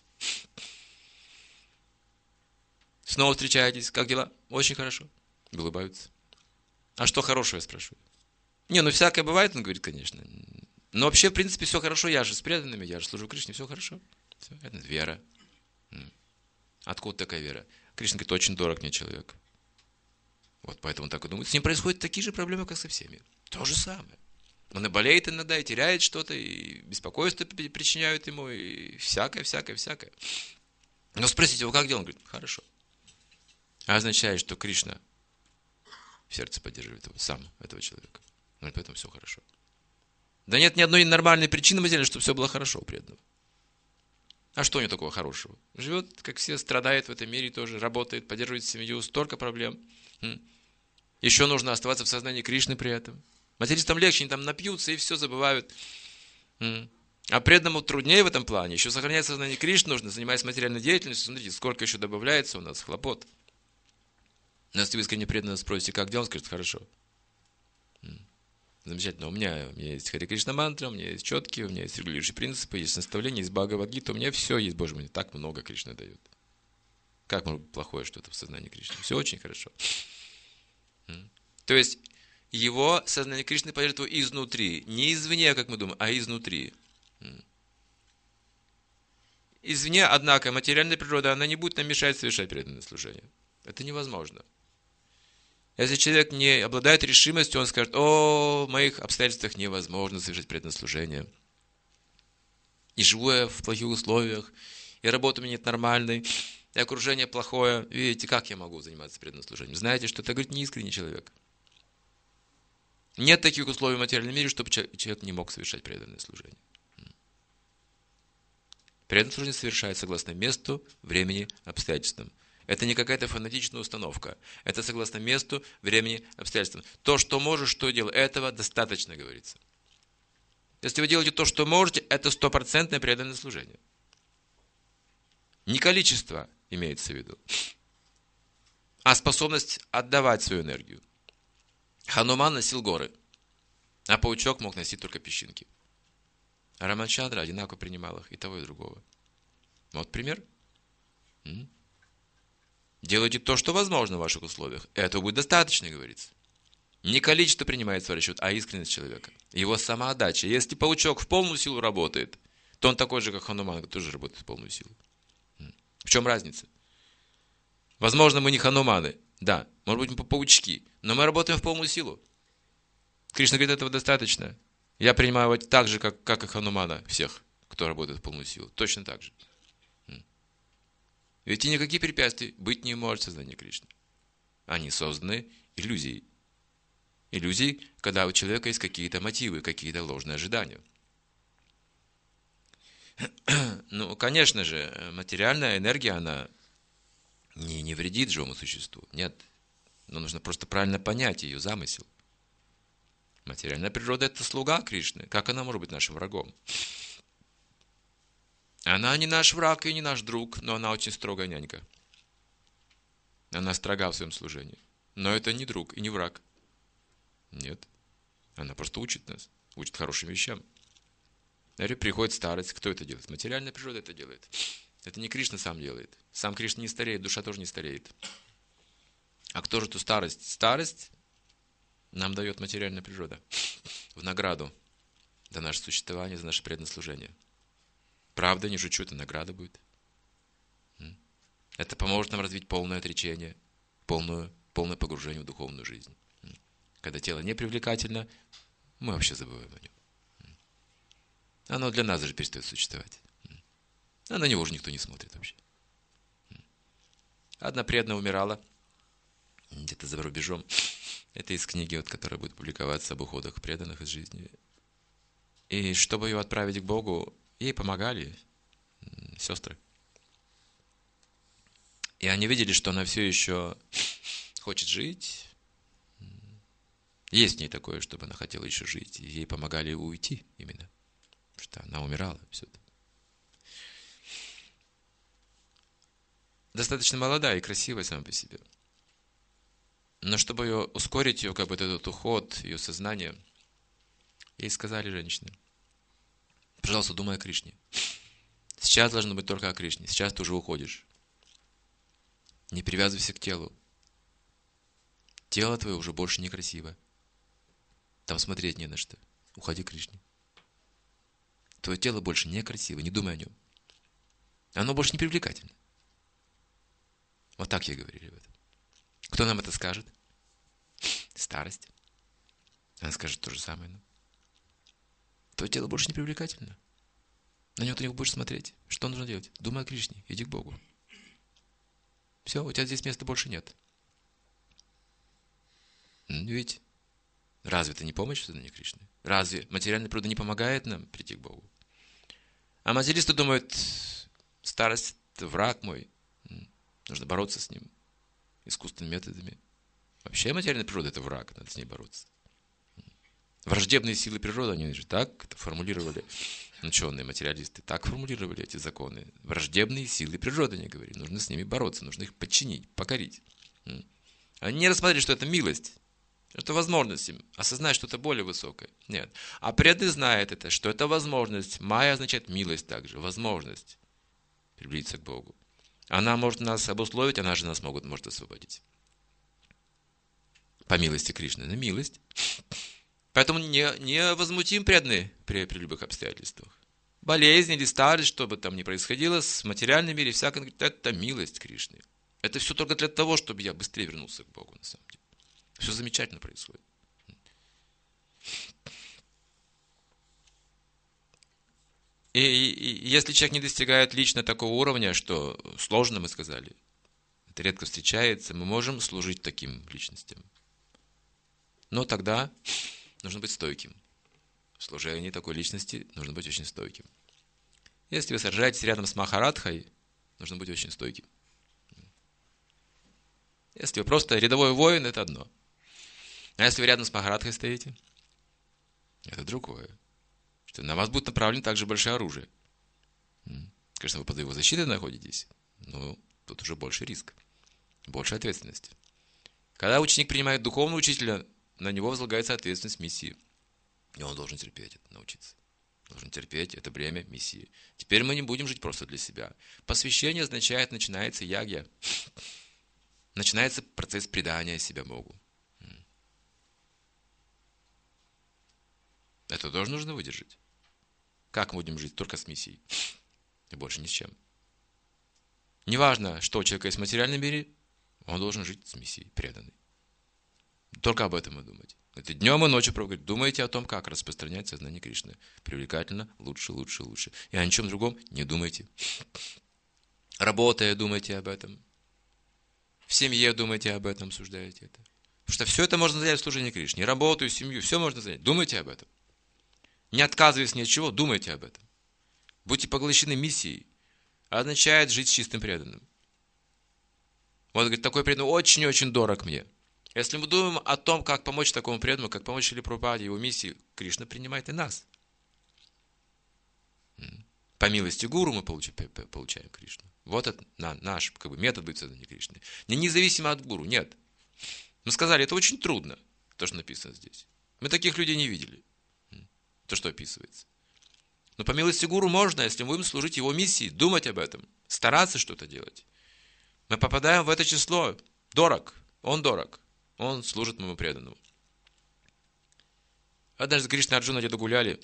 Снова встречаетесь, как дела? Очень хорошо. Улыбаются. А что хорошего, я спрашиваю? Ну всякое бывает, он говорит, конечно. Но вообще, в принципе, все хорошо. Я же с преданными, я же служу Кришне, все хорошо. Все, это вера. Откуда такая вера? Кришна говорит: очень дорог мне человек. Вот поэтому он так и думает. С ним происходят такие же проблемы, как со всеми. То же самое. Он и болеет иногда, и теряет что-то, и беспокойство причиняют ему, и всякое. Но спросите его, как дела? Он говорит: хорошо. А означает, что Кришна в сердце поддерживает его, сам этого человека. Но поэтому все хорошо. Да нет ни одной нормальной причины материальной, чтобы все было хорошо у преданного. А что у него такого хорошего? Живет, как все, страдает в этом мире тоже, работает, поддерживает семью, столько проблем. Еще нужно оставаться в сознании Кришны при этом. Материалистам легче, они там напьются и все забывают. А преданному труднее в этом плане. Еще сохранять сознание Кришны нужно, занимаясь материальной деятельностью. Смотрите, сколько еще добавляется у нас хлопот. Но если вы искренне преданно спросите, как дела, он скажет: хорошо. Замечательно. У меня есть Харе Кришна мантра, у меня есть четкие, у меня есть регулирующие принципы, есть наставления, есть Бхагавад-гита, у меня все есть, Боже мой, так много Кришна дает. Как может быть плохое что-то в сознании Кришны? Все очень хорошо. То есть, его сознание Кришны поддерживает его изнутри. Не извне, как мы думаем, а изнутри. Извне, однако, материальная природа, она не будет нам мешать совершать преданное служение. Это невозможно. Если человек не обладает решимостью, он скажет: в моих обстоятельствах невозможно совершать преданное служение. И живу я в плохих условиях, и работа у меня нет нормальной, и окружение плохое. Видите, как я могу заниматься преданным служением? Знаете, что это, говорит, неискренний человек. Нет таких условий в материальном мире, чтобы человек не мог совершать преданное служение. Преданное служение совершается согласно месту, времени, обстоятельствам. Это не какая-то фанатичная установка. Это согласно месту, времени, обстоятельствам. То, что можешь, что делай. Этого достаточно, говорится. Если вы делаете то, что можете, это 100% преданное служение. Не количество имеется в виду, а способность отдавать свою энергию. Хануман носил горы, а паучок мог носить только песчинки. А Рамачандра одинаково принимал их, и того, и другого. Вот пример. Делайте то, что возможно в ваших условиях. Этого будет достаточно, говорится. Не количество принимается в расчет, а искренность человека. Его самоотдача. Если паучок в полную силу работает, то он такой же, как Хануман, тоже работает в полную силу. В чем разница? Возможно, мы не Хануманы. Да, может быть, мы паучки. Но мы работаем в полную силу. Кришна говорит: этого достаточно. Я принимаю так же, как и Ханумана, всех, кто работает в полную силу. Точно так же. Ведь и никаких препятствий быть не может в сознании Кришны. Они созданы иллюзией. Иллюзией, когда у человека есть какие-то мотивы, какие-то ложные ожидания. Ну, конечно же, материальная энергия, она не вредит живому существу. Нет. Но нужно просто правильно понять ее замысел. Материальная природа – это слуга Кришны. Как она может быть нашим врагом? Она не наш враг и не наш друг, но она очень строгая нянька. Она строга в своем служении. Но это не друг и не враг. Нет. Она просто учит нас. Учит хорошим вещам. Приходит старость. Кто это делает? Материальная природа это делает. Это не Кришна сам делает. Сам Кришна не стареет, душа тоже не стареет. А кто же эту старость? Старость нам дает материальная природа. В награду за наше существование, за наше преданное служение. Правда, не шучу, это награда будет. Это поможет нам развить полное отречение, полное погружение в духовную жизнь. Когда тело не привлекательно, мы вообще забываем о нем. Оно для нас даже перестает существовать. А на него уже никто не смотрит вообще. Одна преданная умирала где-то за рубежом. Это из книги, вот, которая будет публиковаться об уходах преданных из жизни. И чтобы ее отправить к Богу, ей помогали сестры. И они видели, что она все еще хочет жить. Есть в ней такое, чтобы она хотела еще жить. И ей помогали уйти именно. Потому что она умирала. Все это. Достаточно молодая и красивая сама по себе. Но чтобы ее ускорить, ее, как бы этот уход, ее сознание, ей сказали женщины: пожалуйста, думай о Кришне. Сейчас должно быть только о Кришне. Сейчас ты уже уходишь. Не привязывайся к телу. Тело твое уже больше некрасиво. Там смотреть не на что. Уходи к Кришне. Твое тело больше некрасиво, не думай о нем. Оно больше не привлекательно. Вот так ей говорили об этом. Кто нам это скажет? Старость. Она скажет то же самое. Твое тело больше не привлекательно. На него ты не будешь смотреть. Что нужно делать? Думай о Кришне, иди к Богу. Все, у тебя здесь места больше нет. Ведь разве это не помощь в создании Кришны? Разве материальная природа не помогает нам прийти к Богу? А материалисты думают, старость – это враг мой. Нужно бороться с ним искусственными методами. Вообще материальная природа – это враг, надо с ней бороться. Враждебные силы природы, они же так это формулировали, ученые материалисты, так формулировали эти законы. Враждебные силы природы, они говорили, нужно с ними бороться, нужно их подчинить, покорить. Они не рассмотрели, что это милость, это возможность им осознать что-то более высокое. Нет. А преданный знает это, что это возможность. Майя означает милость также, возможность приблизиться к Богу. Она может нас обусловить, она же нас может освободить. По милости Кришны, на милость. Поэтому не возмутим преданные при любых обстоятельствах. Болезнь или старость, что бы там ни происходило, с материальным мире, всякое, это милость Кришны. Это все только для того, чтобы я быстрее вернулся к Богу, на самом деле. Все замечательно происходит. И если человек не достигает лично такого уровня, что сложно, мы сказали, это редко встречается, мы можем служить таким личностям. Но тогда нужно быть стойким. В служении такой личности нужно быть очень стойким. Если вы сражаетесь рядом с Махарадхой, нужно быть очень стойким. Если вы просто рядовой воин, это одно. А если вы рядом с Махарадхой стоите, это другое. Что на вас будет направлено также большое оружие. Конечно, вы под его защитой находитесь, но тут уже больше риск, больше ответственности. Когда ученик принимает духовного учителя, на него возлагается ответственность миссии. И он должен терпеть это, научиться. Должен терпеть это бремя миссии. Теперь мы не будем жить просто для себя. Посвящение означает, начинается ягья. Начинается процесс предания себя Богу. Это тоже нужно выдержать. Как мы будем жить? Только с миссией. И больше ни с чем. Неважно, что у человека есть в материальном мире, он должен жить с миссией, преданной. Только об этом и думать. Это днем и ночью говорит, думайте о том, как распространять сознание Кришны. Привлекательно, лучше, лучше, лучше. И о ничем другом не думайте. Работая, думайте об этом. В семье думайте об этом, обсуждайте это. Потому что все это можно занять в служении Кришне. И работу, и семью, все можно занять. Думайте об этом. Не отказываясь ни от чего, думайте об этом. Будьте поглощены миссией. Означает жить с чистым преданным. Вот, говорит, такой преданный очень-очень дорог мне. Если мы думаем о том, как помочь такому преданному, как помочь Шриле Прабхупаде, его миссии, Кришна принимает и нас. По милости гуру мы получаем Кришну. Вот это наш метод быть создания Кришны. Не независимо от гуру, нет. Мы сказали, это очень трудно, то, что написано здесь. Мы таких людей не видели, то, что описывается. Но по милости гуру можно, если мы будем служить его миссии, думать об этом, стараться что-то делать. Мы попадаем в это число. Дорог. Он служит моему преданному. Однажды Кришна и Арджуна где-то гуляли,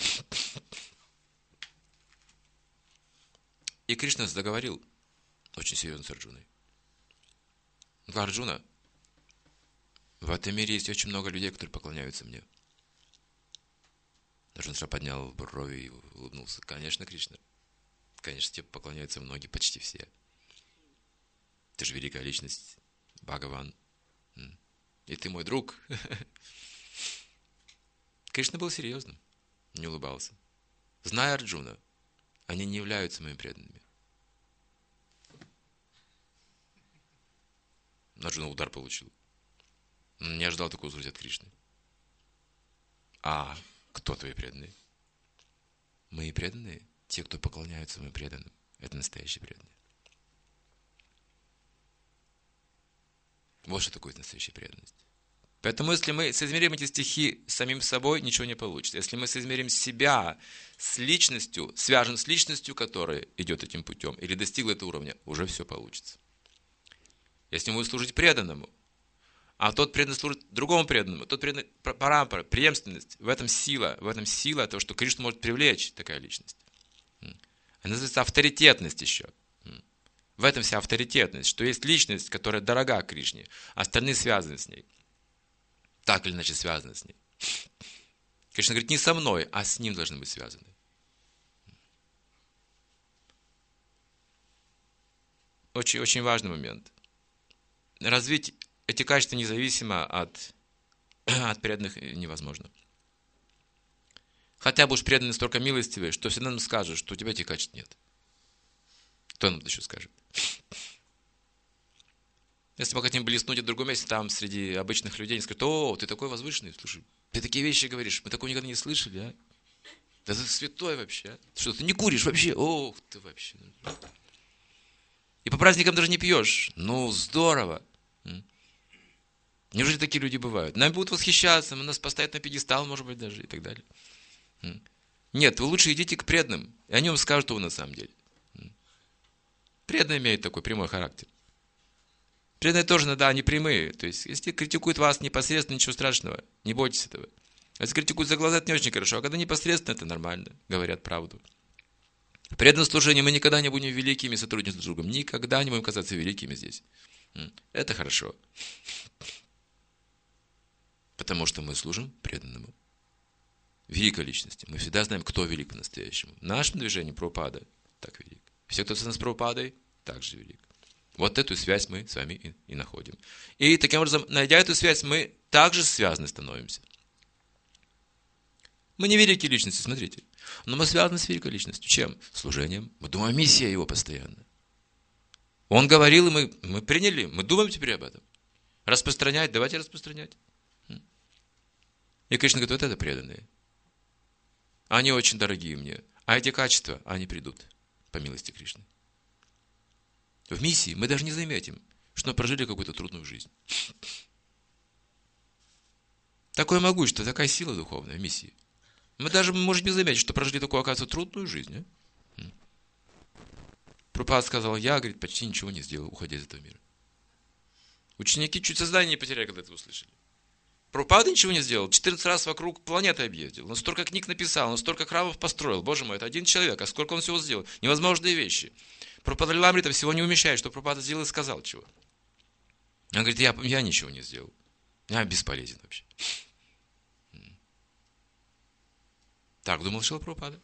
и Кришна заговорил очень серьезно с Арджуной. Он говорит: Арджуна, в этом мире есть очень много людей, которые поклоняются мне. Арджуна сразу поднял брови и улыбнулся. Конечно, Кришна. Конечно, тебе поклоняются многие, почти все. Ты же великая личность, Бхагаван. И ты мой друг. Кришна был серьезным, не улыбался. Зная Арджуна, они не являются моими преданными. Арджуна удар получил. Он не ожидал такого услышать от Кришны. А кто твои преданные? Мои преданные, те, кто поклоняются моим преданным, это настоящие преданные. Вот что такое настоящая преданность. Поэтому, если мы соизмерим эти стихи с самим собой, ничего не получится. Если мы соизмерим себя с личностью, свяжем с личностью, которая идет этим путем, или достигла этого уровня, уже все получится. Если мы будем служить преданному, а тот преданный служит другому преданному, тот преданный парампара, преемственность, в этом сила того, что Кришна может привлечь такая личность. Она называется авторитетность еще. В этом вся авторитетность, что есть личность, которая дорога Кришне, а остальные связаны с ней. Так или иначе связаны с ней. Кришна говорит, не со мной, а с ним должны быть связаны. Очень, очень важный момент. Развить эти качества независимо от преданных невозможно. Хотя будешь предан настолько милостивый, что всегда нам скажут, что у тебя этих качеств нет. Кто нам это еще скажет? Если мы хотим блеснуть в другом месте, там среди обычных людей, они скажут: о, ты такой возвышенный, слушай, ты такие вещи говоришь, мы такого никогда не слышали, а? Да ты святой вообще, а? Что, ты не куришь вообще? Ох, ты вообще. И по праздникам даже не пьешь. Ну, здорово. Неужели такие люди бывают? Нам будут восхищаться, нас поставят на пьедестал, может быть, даже, и так далее. Нет, вы лучше идите к преданным, и они вам скажут, что вы на самом деле. Преданные имеют такой прямой характер. Преданные тоже иногда они прямые. То есть, если критикуют вас непосредственно, ничего страшного, не бойтесь этого. А если критикуют за глаза, это не очень хорошо. А когда непосредственно, это нормально, говорят правду. В преданном служении мы никогда не будем великими сотрудничать с другом. Никогда не будем казаться великими здесь. Это хорошо. Потому что мы служим преданному. Великой личности. Мы всегда знаем, кто велик по-настоящему. В нашем движении Прабхупада так велик. Все, кто связан с Прабхупадой, также велик. Вот эту связь мы с вами и находим. И таким образом, найдя эту связь, мы также связаны становимся. Мы не великие личности, смотрите. Но мы связаны с великой личностью. Чем? Служением. Мы думаем, миссия его постоянно. Он говорил, и мы приняли. Мы думаем теперь об этом. Распространять, давайте распространять. И Кришна говорит, вот это преданные. Они очень дорогие мне. А эти качества, они придут по милости Кришны. В миссии мы даже не заметим, что мы прожили какую-то трудную жизнь. Такое могущество, такая сила духовная в миссии. Мы даже можем не заметить, что прожили такую, оказывается, трудную жизнь. Прабхупада сказал, я, говорит, почти ничего не сделал, уходя из этого мира. Ученики чуть сознание не потеряли, когда это услышали. Прабхупада ничего не сделал, 14 раз вокруг планеты объездил, он столько книг написал, он столько храмов построил. Боже мой, это один человек, а сколько он всего сделал? Невозможные вещи. Прабхупада Лиламрита всего не умещает, что Прабхупада сделал и сказал чего. Он говорит, я ничего не сделал. Я бесполезен вообще. Так думал Шрила Прабхупада.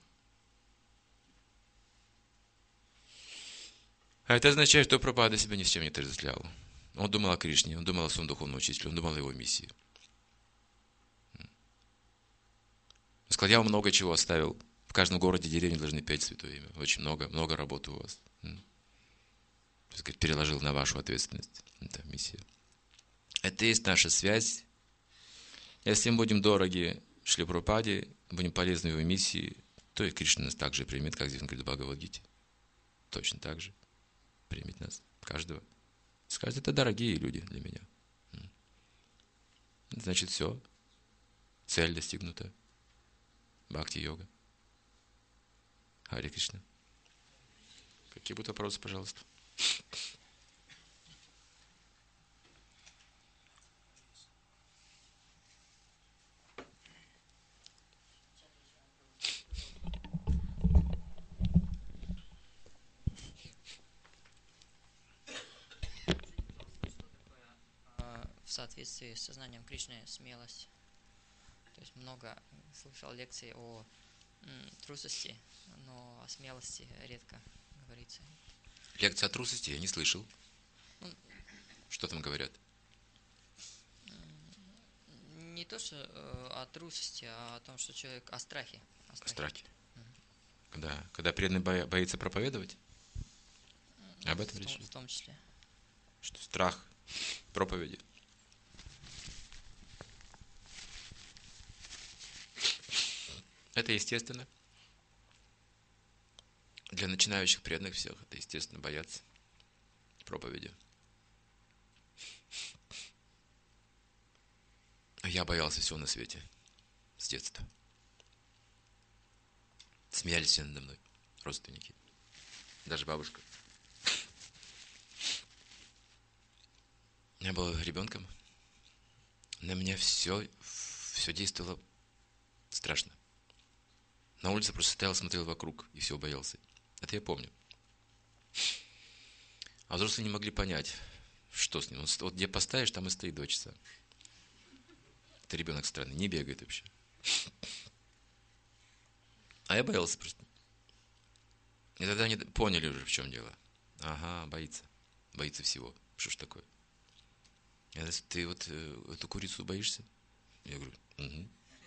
А это означает, что Прабхупада себя ни с чем не отождествлял. Он думал о Кришне, он думал о своем духовном учителе, он думал о его миссии. Он сказал, я вам много чего оставил. В каждом городе, деревне должны петь святое имя. Очень много работы у вас. То есть, переложил на вашу ответственность. Это миссия. Это и есть наша связь. Если мы будем дороги Шриле Прабхупаде, будем полезны в его миссии, то и Кришна нас также примет, как здесь он говорит в Бхагавад-гите. Точно так же примет нас, каждого. Скажет, это дорогие люди для меня. Значит, все. Цель достигнута. Бхакти-йога. Харе Кришна. Какие будут вопросы, пожалуйста? в соответствии с сознанием Кришны смелость. То есть много слышал лекций о трусости, но о смелости редко говорится. Лекция о трусости я не слышал. Что там говорят? Не то, что о трусости, а о том, что человек о страхе. О страхе. Когда преданный боится проповедовать? Об этом речь? В том числе. Что страх проповеди. Это естественно. Для начинающих преданных всех это естественно бояться проповеди. Я боялся всего на свете с детства. Смеялись все надо мной, родственники, даже бабушка. Я был ребенком, на меня все действовало страшно. На улице просто стоял, смотрел вокруг и все боялся. Это я помню. А взрослые не могли понять, что с ним. Вот где поставишь, там и стоит 2 часа. Это ребенок странный, не бегает вообще. А я боялся просто. И тогда они поняли уже, в чем дело. Ага, боится. Боится всего. Что ж такое? Я говорю, ты вот эту курицу боишься? Я говорю, угу.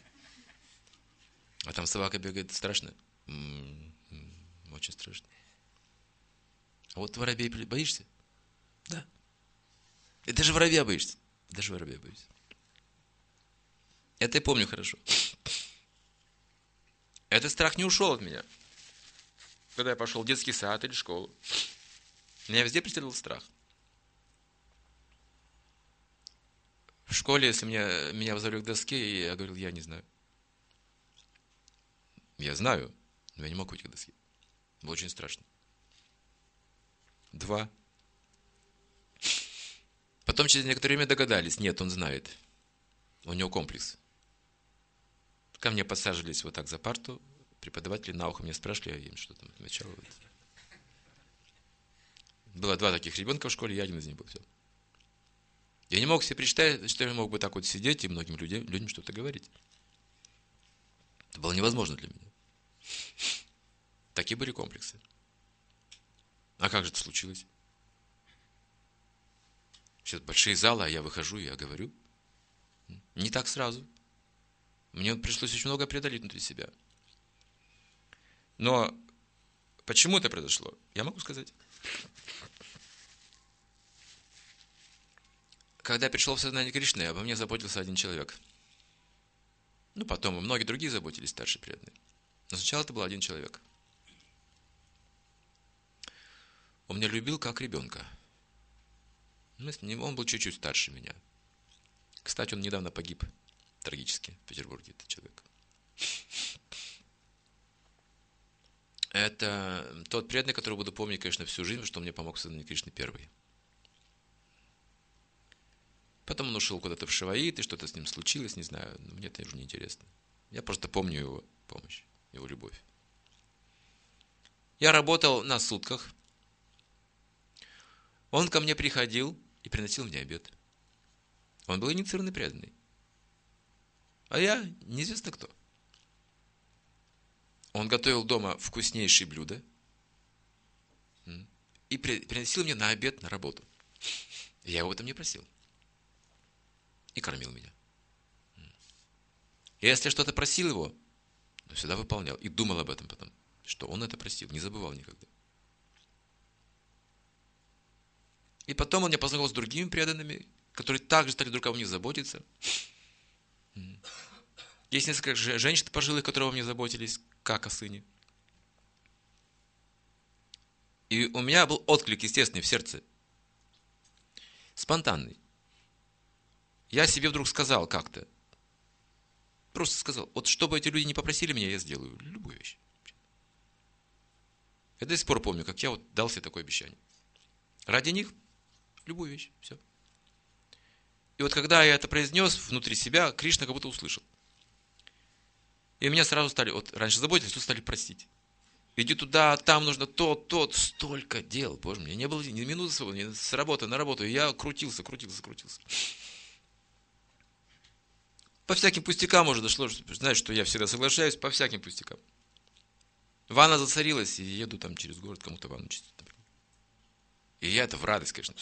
А там собака бегает, страшно? Очень страшно. А вот воробей боишься? Да. И даже воробья боишься? Даже воробья боюсь. Это я помню хорошо. Этот страх не ушел от меня. Когда я пошел в детский сад или школу, меня везде преследовал страх. В школе, если меня возвали к доске, я говорил, я не знаю. Я знаю, но я не мог выйти к доске. Было очень страшно. 2. Потом через некоторое время догадались, нет, он знает. У него комплекс. Ко мне подсаживались вот так за парту, преподаватели на ухо меня спрашивали, я им что там отвечал. Было 2 таких ребенка в школе, я один из них был. Все. Я не мог себе представить, что я мог бы так вот сидеть и многим людям что-то говорить. Это было невозможно для меня. Такие были комплексы. А как же это случилось? Сейчас большие залы, а я выхожу и я говорю. Не так сразу. Мне пришлось очень много преодолеть внутри себя. Но почему это произошло? Я могу сказать. Когда я пришел в сознание Кришны, обо мне заботился один человек. Потом и многие другие заботились, старшие преданные. Но сначала это был один человек. Он меня любил как ребенка. Он был чуть-чуть старше меня. Кстати, он недавно погиб трагически в Петербурге, этот человек. Это тот преданный, которого буду помнить, конечно, всю жизнь, потому что он мне помог в сознании Кришны первый. Потом он ушел куда-то в Шиваит, и что-то с ним случилось, не знаю, но мне это уже не интересно. Я просто помню его помощь, его любовь. Я работал на сутках. Он ко мне приходил и приносил мне обед. Он был инициированный преданный. А я неизвестно кто. Он готовил дома вкуснейшие блюда и приносил мне на обед на работу. Я его об этом не просил. И кормил меня. И если я что-то просил его, он всегда выполнял. И думал об этом потом, что он это просил, не забывал никогда. И потом он меня познакомил с другими преданными, которые также стали друг о мне заботиться. Есть несколько женщин пожилых, которые о мне заботились, как о сыне. И у меня был отклик, естественный, в сердце. Спонтанный. Я себе вдруг сказал как-то. Просто сказал, вот что бы эти люди не попросили меня, я сделаю любую вещь. Я до сих пор помню, как я вот дал себе такое обещание. Ради них любую вещь. Все. И вот когда я это произнес внутри себя, Кришна как будто услышал. И меня сразу стали, вот раньше заботились, тут стали просить. Иди туда, там нужно то, столько дел. Боже мой, не было ни минуты свободы, с работы на работу. И я крутился. По всяким пустякам уже дошло, знаешь, что я всегда соглашаюсь, по всяким пустякам. Ванна зацарилась, и еду там через город кому-то ванну чистить. И я это в радость, конечно.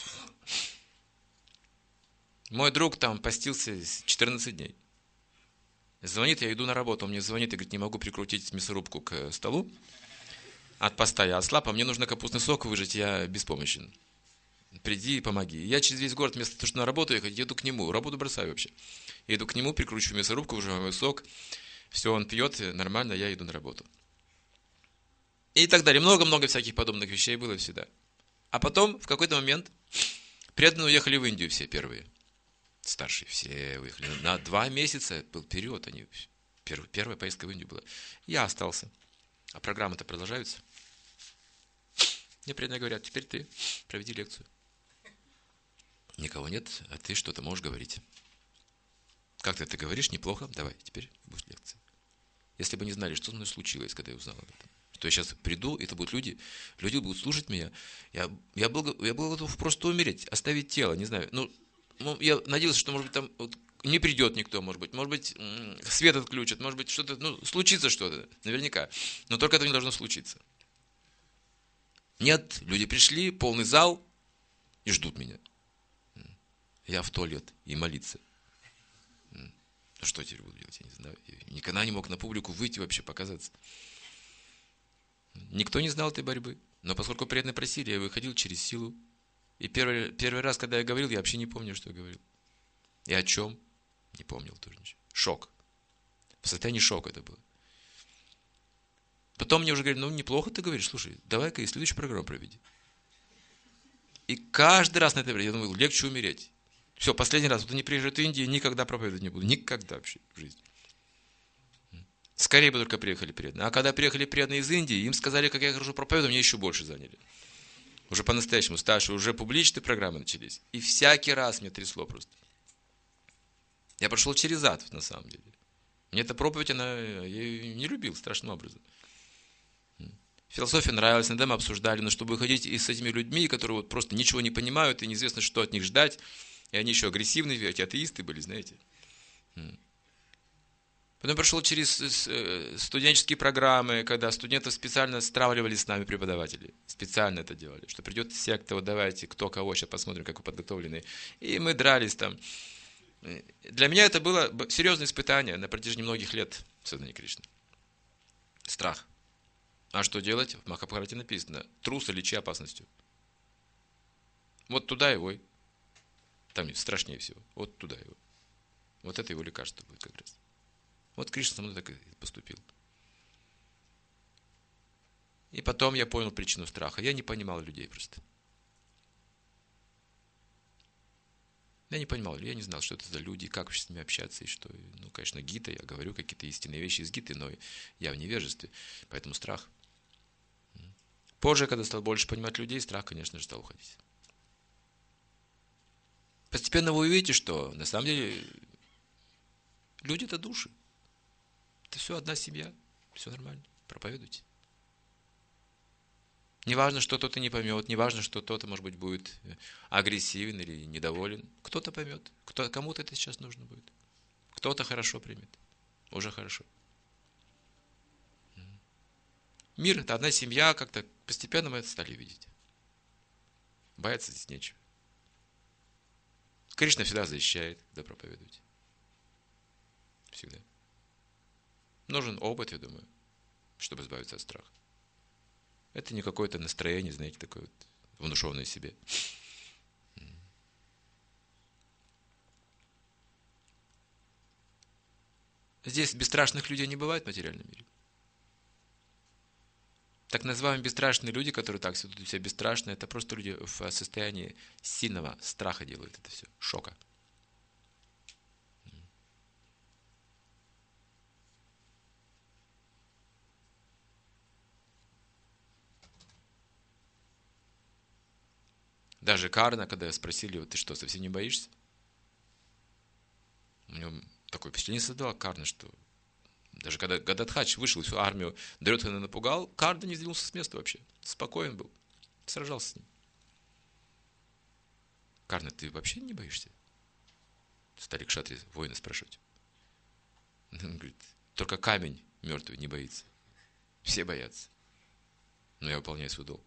Мой друг там постился 14 дней. Звонит, я иду на работу, он мне звонит и говорит, не могу прикрутить мясорубку к столу. От поста я ослаб, а мне нужно капустный сок выжать, я беспомощен. Приди и помоги. Я через весь город, вместо того, что на работу ехать, еду к нему. Работу бросаю вообще. Я иду к нему, прикручиваю мясорубку, выжимаю сок. Все, он пьет, нормально, я иду на работу. И так далее. Много-много всяких подобных вещей было всегда. А потом, в какой-то момент, преданные уехали в Индию все первые. Старшие все уехали. На 2 месяца был период. Первая поездка в Индию была. Я остался. А программы-то продолжаются. Мне преданные говорят, теперь ты проведи лекцию. Никого нет, а ты что-то можешь говорить. Как ты это говоришь, неплохо, давай, теперь будет лекция. Если бы не знали, что со мной случилось, когда я узнал об этом. Что я сейчас приду, это будут люди будут слушать меня. Я был готов просто умереть, оставить тело, не знаю. Я надеялся, что, может быть, там не придет никто, может быть, свет отключат, может быть, что-то, случится что-то, наверняка. Но только это не должно случиться. Нет, люди пришли, полный зал, и ждут меня. Я в туалет и молиться. Что теперь буду делать, я не знаю. Я никогда не мог на публику выйти вообще, показаться. Никто не знал этой борьбы. Но поскольку преданные просили, я выходил через силу. И первый раз, когда я говорил, я вообще не помню, что я говорил. И о чем? Не помнил тоже ничего. Шок. В состоянии шока это было. Потом мне уже говорили, неплохо ты говоришь, слушай, давай-ка и следующую программу проведи. И каждый раз на это я думал, легче умереть. Все, последний раз. Вот они приезжают в Индию, никогда проповедовать не буду. Никогда вообще в жизни. Скорее бы только приехали преданные. А когда приехали преданные из Индии, им сказали, как я хорошо проповедую, меня еще больше заняли. Уже по-настоящему старше, уже публичные программы начались. И всякий раз меня трясло просто. Я прошел через ад, на самом деле. Мне эта проповедь, я ее не любил страшным образом. Философия нравилась, иногда мы обсуждали, но чтобы выходить и с этими людьми, которые просто ничего не понимают, и неизвестно, что от них ждать, и они еще агрессивные, эти атеисты были, знаете. Потом прошел через студенческие программы, когда студентов специально стравливали с нами преподаватели. Специально это делали. Что придет секта, вот давайте, кто кого, сейчас посмотрим, как вы подготовлены. И мы дрались там. Для меня это было серьезное испытание на протяжении многих лет в сознании Кришны. Страх. А что делать? В Махабхарате написано, труса лечи опасностью. Вот туда его. Там страшнее всего. Вот туда его. Вот это его лекарство будет как раз. Вот Кришна со мной так и поступил. И потом я понял причину страха. Я не понимал людей просто. Я не понимал, я не знал, что это за люди, как вообще с ними общаться, и что. Конечно, Гита, я говорю какие-то истинные вещи из Гиты, но я в невежестве, поэтому страх. Позже, когда стал больше понимать людей, страх, конечно же, стал уходить. Постепенно вы увидите, что на самом деле люди это души. Это все одна семья, все нормально, проповедуйте. Не важно, что кто-то не поймет, не важно, что кто-то, может быть, будет агрессивен или недоволен. Кто-то поймет, кому-то это сейчас нужно будет. Кто-то хорошо примет, уже хорошо. Мир – это одна семья, как-то постепенно мы это стали видеть. Бояться здесь нечего. Кришна всегда защищает, когда проповедуете. Всегда. Нужен опыт, я думаю, чтобы избавиться от страха. Это не какое-то настроение, знаете, такое вот внушенное себе. Здесь бесстрашных людей не бывает в материальном мире. Так называемые бесстрашные люди, которые так ведут себя бесстрашно, это просто люди в состоянии сильного страха делают это все, шока. Даже Карна, когда спросили, вот ты что, совсем не боишься? У него такое впечатление создало Карна, что даже когда Гададхач вышел всю армию, Дурьодхана напугал, Карна не сдвинулся с места вообще. Спокоен был. Сражался с ним. Карна, ты вообще не боишься? Стали кшатри воины спрашивать. Он говорит, только камень мертвый не боится. Все боятся. Но я выполняю свой долг.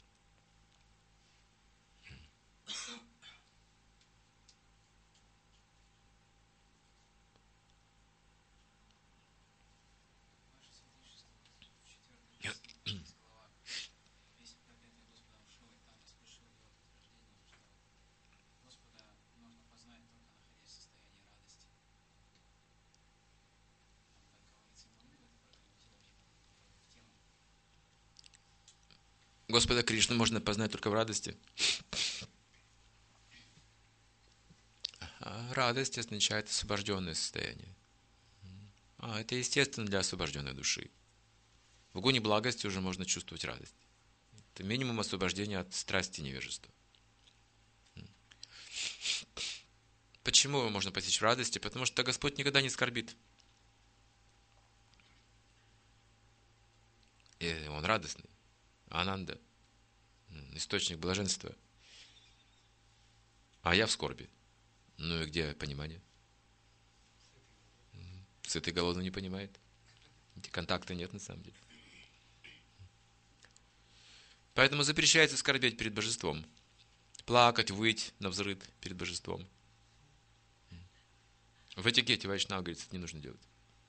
Господа Кришну можно познать только в радости. А радость означает освобожденное состояние. Это естественно для освобожденной души. В гуне благости уже можно чувствовать радость. Это минимум освобождения от страсти и невежества. Почему его можно постичь в радости? Потому что Господь никогда не скорбит. И Он радостный. Ананда. Источник блаженства. А я в скорби. Ну и где понимание? Сытый и голодный не понимает. Контакта нет на самом деле. Поэтому запрещается скорбеть перед божеством. Плакать, выть навзрыд перед божеством. В этикете Вайшнава говорится, это не нужно делать.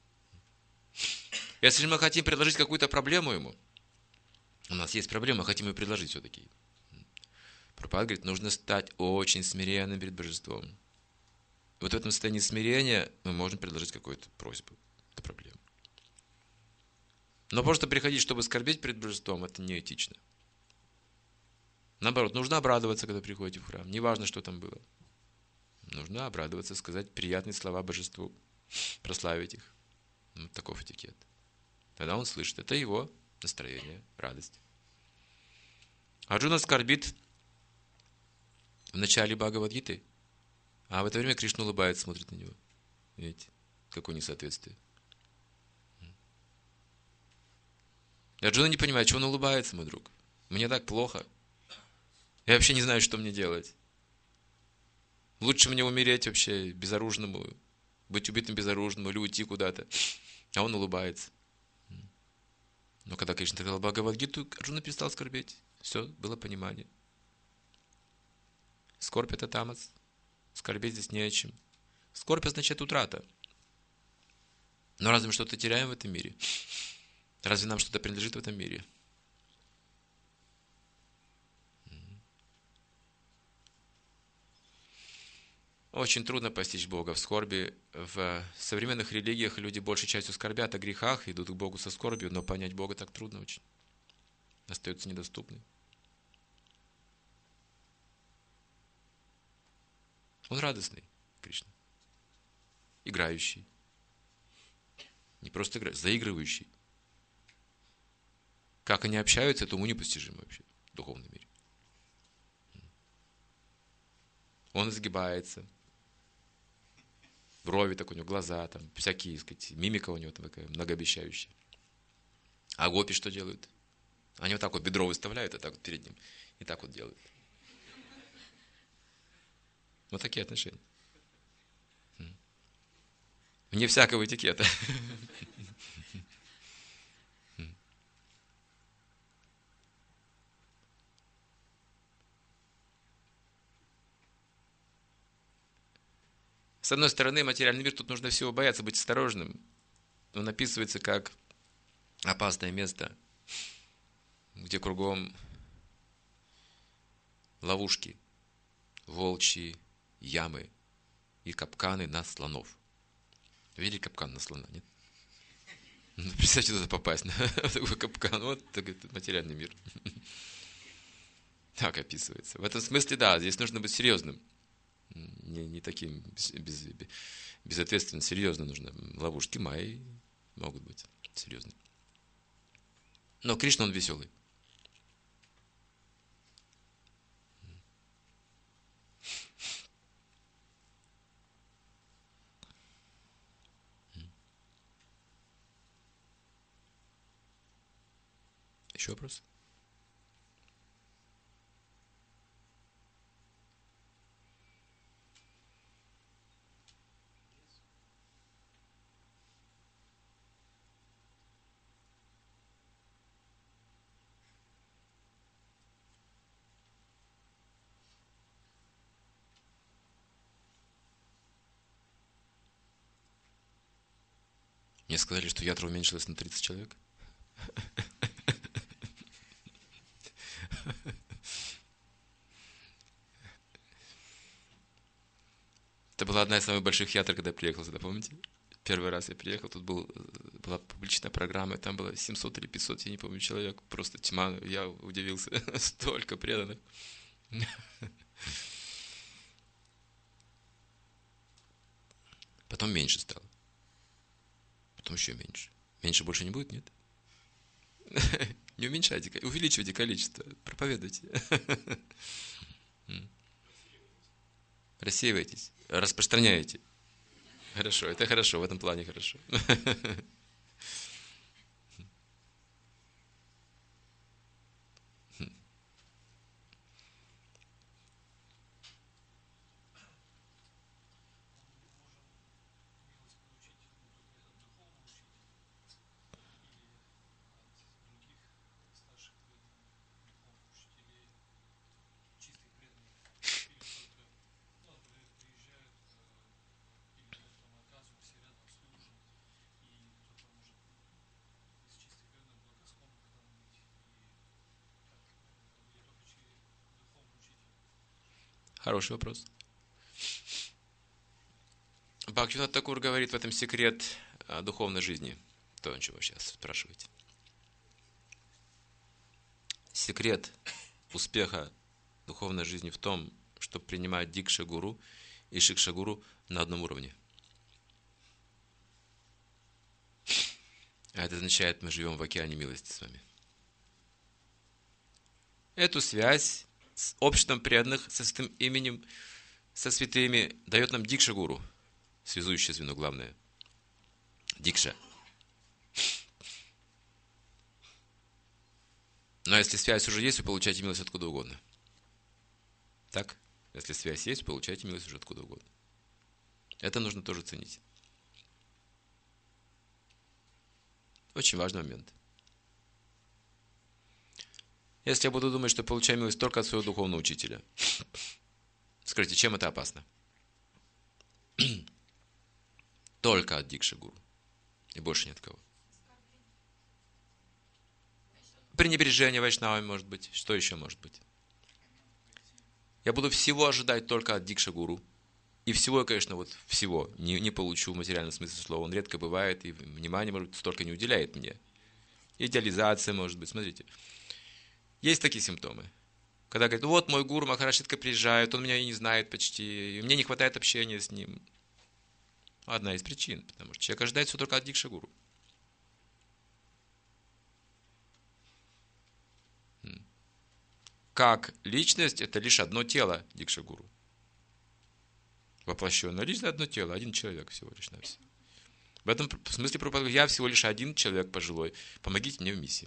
Если мы хотим предложить какую-то проблему ему, у нас есть проблема, хотим ее предложить все-таки. Прабхупада говорит, нужно стать очень смиренным перед божеством. Вот в этом состоянии смирения мы можем предложить какую-то просьбу, эту проблему. Но просто приходить, чтобы скорбеть перед божеством, это неэтично. Наоборот, нужно обрадоваться, когда приходите в храм. Неважно, что там было. Нужно обрадоваться, сказать приятные слова божеству, прославить их. Вот таков этикет. Тогда он слышит, это его настроение, радость. Арджуна скорбит в начале Бхагавад-гиты, а в это время Кришна улыбается, смотрит на него. Видите, какое несоответствие. И Арджуна не понимает, чего он улыбается, мой друг. Мне так плохо. Я вообще не знаю, что мне делать. Лучше мне умереть вообще безоружному, быть убитым безоружному или уйти куда-то. А он улыбается. Но когда Кришна сказал Бхагавад-гиту, Арджуна перестал скорбеть. Все, было понимание. Скорбь – это тамас. Скорбеть здесь не о чем. Скорбь означает утрата. Но разве мы что-то теряем в этом мире? Разве нам что-то принадлежит в этом мире? Очень трудно постичь Бога в скорби. В современных религиях люди большей частью скорбят о грехах, идут к Богу со скорбью, но понять Бога так трудно очень. Остается недоступным. Он радостный, Кришна. Играющий. Не просто играющий, заигрывающий. Как они общаются, это уму непостижимо вообще в духовном мире. Он изгибается. Брови так у него, глаза, там, всякие, сказать, мимика у него такая многообещающая. А гопи что делают? Они вот так вот бедро выставляют, а так вот перед ним. И так вот делают. Вот такие отношения. Вне всякого этикета. С одной стороны, материальный мир, тут нужно всего бояться, быть осторожным. Он описывается как опасное место, где кругом ловушки, волчьи ямы и капканы на слонов. Видели капкан на слона, нет? Ну, представьте, туда попасть, на такой капкан. Вот такой материальный мир. Так описывается. В этом смысле, да, здесь нужно быть серьезным. Не таким безответственным, серьезно нужно. Ловушки майи могут быть серьезные. Но Кришна, он веселый. Еще вопрос? Мне сказали, что ятра уменьшилась на 30 человек. Это была одна из самых больших ятр, когда я приехал сюда, помните? Первый раз я приехал, тут была публичная программа, и там было 700 или 500, я не помню, человек. Просто тьма, я удивился. Столько преданных. Потом меньше стало. Потом еще меньше. Меньше больше не будет, нет? Не уменьшайте, увеличивайте количество. Проповедуйте. Рассеивайтесь. Распространяйте. Хорошо, это хорошо, в этом плане хорошо. Хороший вопрос. Бхактивинод Такур говорит в этом секрет духовной жизни. То, о чем вы сейчас спрашиваете. Секрет успеха духовной жизни в том, чтобы принимать дикша-гуру и шикша-гуру на одном уровне. А это означает, мы живем в океане милости с вами. Эту связь с обществом преданных, со святым именем, со святыми, дает нам дикша-гуру, связующее звено главное. Дикша. Но если связь уже есть, вы получаете милость откуда угодно. Так? Если связь есть, получаете милость уже откуда угодно. Это нужно тоже ценить. Очень важный момент. Если я буду думать, что получаю милость только от своего духовного учителя, скажите, чем это опасно? Только от дикша-гуру. И больше ни от кого. Пренебрежение вайшнавами может быть. Что еще может быть? Я буду всего ожидать только от дикша-гуру. И всего я, конечно, вот всего не получу в материальном смысле слова. Он редко бывает, и внимание, может быть, столько не уделяет мне. Идеализация, может быть. Смотрите. Есть такие симптомы. Когда говорят, вот мой гуру Махарадж редко приезжает, он меня и не знает почти, и мне не хватает общения с ним. Одна из причин, потому что человек ожидает все только от дикша-гуру. Как личность, это лишь одно тело дикша-гуру. Воплощенная личность, одно тело, один человек всего лишь на все. В этом смысле я всего лишь один человек пожилой. Помогите мне в миссии.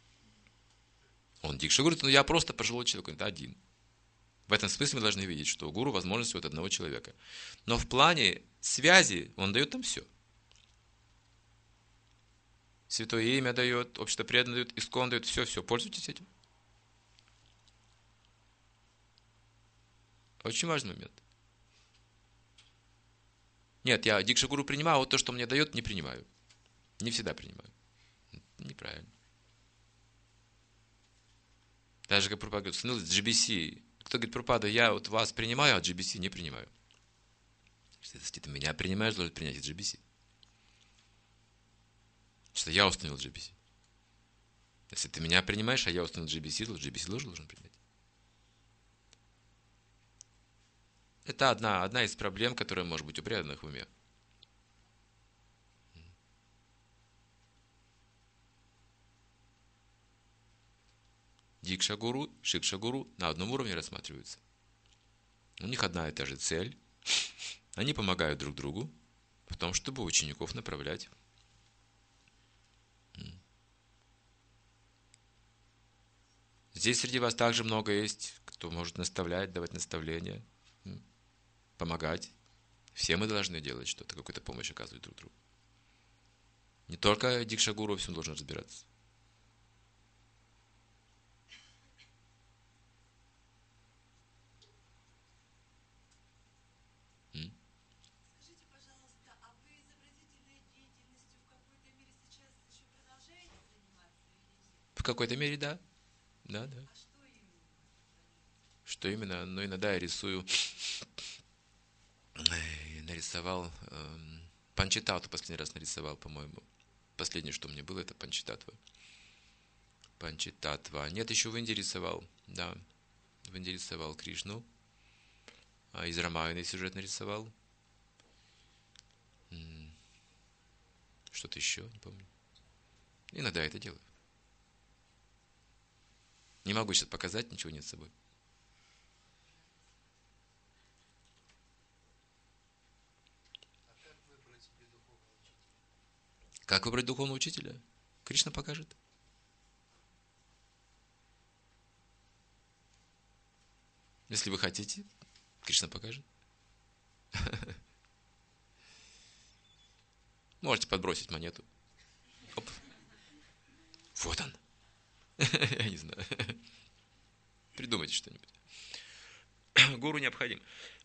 Он дикша говорит, я просто пожилой человек, это один. В этом смысле мы должны видеть, что у гуру возможность от одного человека. Но в плане связи он дает там все. Святое имя дает, общество преданное дает, искон дает, все. Пользуйтесь этим. Очень важный момент. Нет, я дикша-гуру принимаю, а вот то, что мне дает, не принимаю. Не всегда принимаю. Неправильно. Даже как Прабхупада говорит, GBC. Кто говорит, Прабхупада, я вот вас принимаю, а GBC не принимаю. Если ты меня принимаешь, должен принять и GBC. Что я установил GBC. Если ты меня принимаешь, а я установил GBC, то GBC должен принять. Это одна из проблем, которая может быть у преданных в уме. Дикша-гуру, шикша-гуру на одном уровне рассматриваются. У них одна и та же цель. Они помогают друг другу в том, чтобы учеников направлять. Здесь среди вас также много есть, кто может наставлять, давать наставления, помогать. Все мы должны делать что-то, какую-то помощь оказывать друг другу. Не только дикша-гуру всем должен разбираться. какой-то мере, да. Да, да. Что именно? Ну, иногда я рисую. Нарисовал Панчитатву последний раз нарисовал, по-моему. Последнее, что мне было, это Панчитатва. Панчитатва. Нет, еще в Индии рисовал. Да, в Индии рисовал Кришну. Из Рамаяны сюжет нарисовал. Что-то еще, не помню. Иногда это делаю. Не могу сейчас показать, ничего нет с собой. Как выбрать духовного учителя? Кришна покажет. Если вы хотите, Кришна покажет. Можете подбросить монету. Оп. Вот он. Я не знаю. Придумайте что-нибудь. Гуру необходим.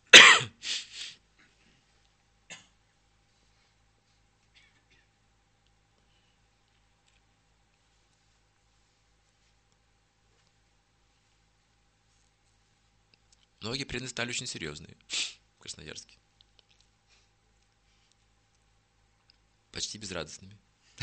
Многие преданные стали очень серьезные в Красноярске. Почти безрадостными.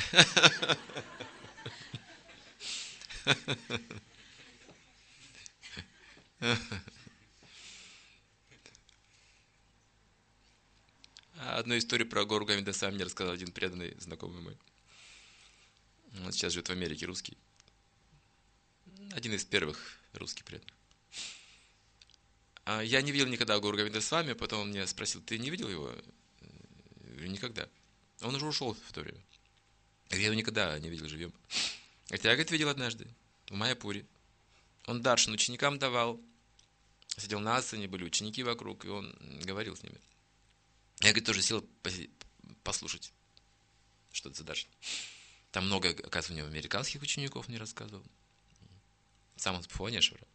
Одну историю про Гору Говиндасвами мне рассказал один преданный знакомый мой. Он сейчас живет в Америке, русский. Один из первых русских преданных. Я не видел никогда Гору Говиндасвами, потом он меня спросил, ты не видел его? Я говорю, никогда. Он уже ушел в то время. Я его никогда не видел живьем. Хотя я, говорит, видел однажды, в Майяпуре. Он даршан ученикам давал. Сидел на асане, были ученики вокруг, и он говорил с ними. Я, говорит, тоже сел послушать, что это за даршан. Там много, оказывается, у него американских учеников мне рассказывал. Сам он с Пхуванешвара.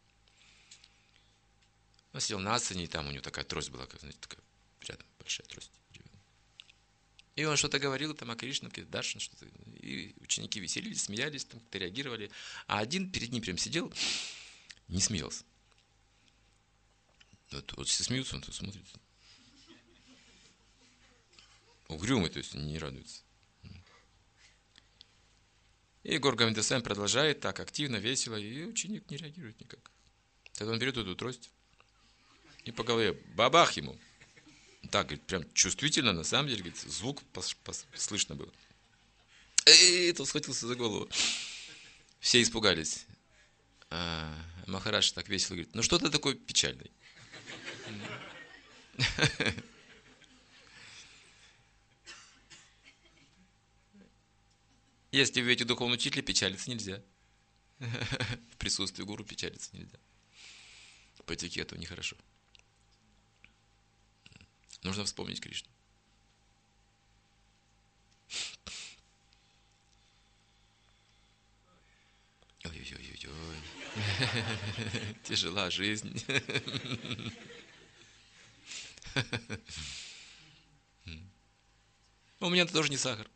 Он сидел на асане, и там у него такая трость была, как, знаете, такая рядом большая трость. И он что-то говорил там о Кришне, даршан, что-то. И ученики веселились, смеялись, там как-то реагировали. А один перед ним прям сидел, не смеялся. Вот все смеются, он тут смотрит. Угрюмый, то есть не радуется. И Гора Говиндасвами продолжает так активно, весело, и ученик не реагирует никак. Тогда он берет эту трость и по голове бабах ему. Так, говорит, прям чувствительно, на самом деле, говорит, звук слышно было. И тот схватился за голову. Все испугались. Махарадж так весело говорит, ну что ты такой печальный? Если вы видите духовного учителя, печалиться нельзя. В присутствии гуру печалиться нельзя. По этикету нехорошо. Нужно вспомнить Кришну. Ой-ой-ой-ой. Тяжела жизнь. У меня тоже не сахар.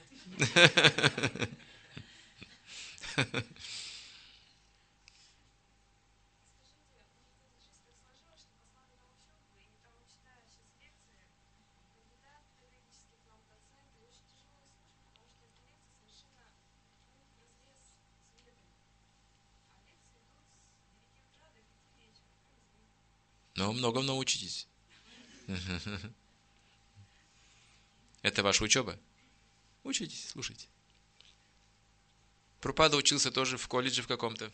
Но многому научитесь. Это ваша учеба? Учитесь, слушайте. Прабхупада учился тоже в колледже в каком-то,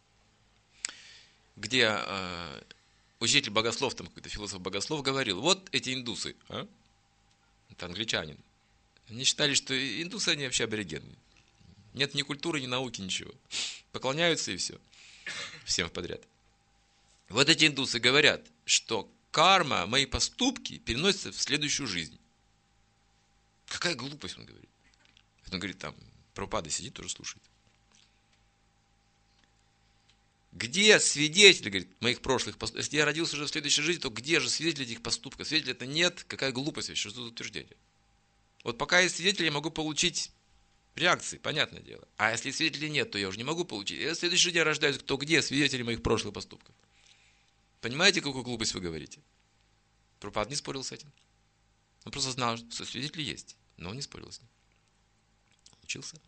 где учитель богослов, там какой-то философ-богослов говорил, вот эти индусы, это англичанин, они считали, что индусы, они вообще аборигены. Нет ни культуры, ни науки, ничего. Поклоняются и все. Всем подряд. Вот эти индусы говорят, что карма, мои поступки переносятся в следующую жизнь. Какая глупость, он говорит. Он говорит, там, Прабхупада сидит, тоже слушает. Где свидетели, говорит, моих прошлых поступков? Если я родился уже в следующей жизни, то где же свидетели этих поступков? Свидетелей это нет, какая глупость, что за утверждение? Вот пока есть свидетели, я могу получить Реакции, понятное дело. А если свидетелей нет, то я уже не могу получить. Я в следующий жизни рождаюсь, кто где, свидетели моих прошлых поступков. Понимаете, какую глупость вы говорите? Прабхупада не спорил с этим. Он просто знал, что свидетели есть, но он не спорил с ним. Учился.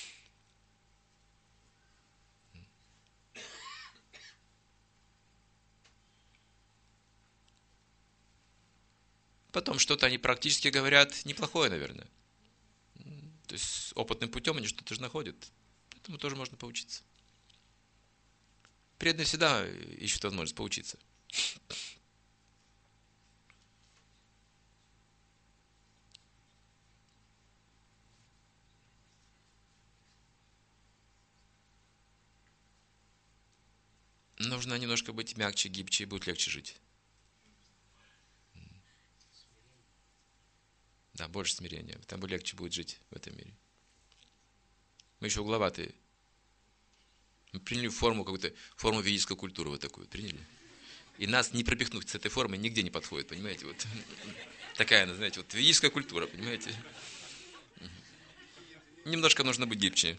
Потом что-то они практически говорят неплохое, наверное. То есть опытным путем они что-то же находят. Этому тоже можно поучиться. Преданные всегда ищут возможность поучиться. Нужно немножко быть мягче, гибче, и будет легче жить. Да, больше смирения. Там бы легче будет жить в этом мире. Мы еще угловатые. Мы приняли форму, какую-то форму ведической культуры вот такую. Приняли. И нас не пропихнуть с этой формой нигде не подходит, понимаете? Вот такая, знаете, вот ведическая культура, понимаете? Немножко нужно быть гибче.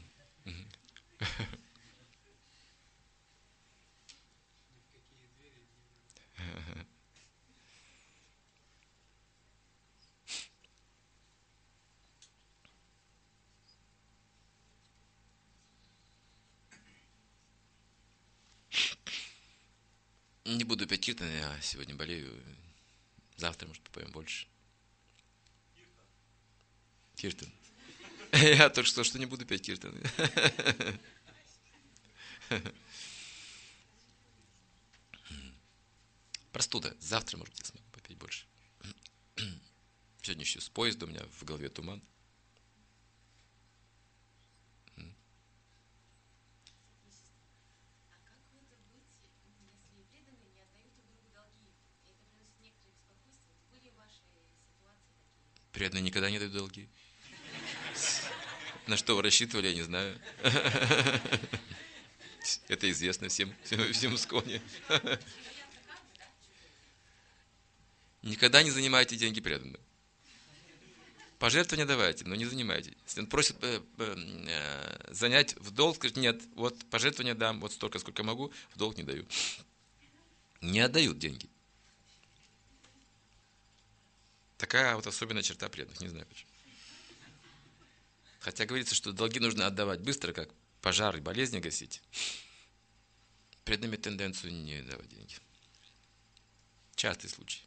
Не буду петь киртаны, я сегодня болею. Завтра, может, попоем больше. Киртан. Я только что не буду петь киртаны. Простуда. Завтра, может, я смогу попеть больше. Сегодня еще с поезда, у меня в голове туман. Преданные никогда не дают долги. На что вы рассчитывали, я не знаю. Это известно всем в Исконе. Никогда не занимайте деньги преданным. Пожертвования давайте, но не занимайте. Если он просит занять в долг, скажет, нет, вот пожертвования дам, вот столько, сколько могу, в долг не даю. Не отдают деньги. Такая вот особенная черта преданных, не знаю почему. Хотя говорится, что долги нужно отдавать быстро, как пожары, болезни гасить. Преданными тенденцию не давать деньги. Частый случай.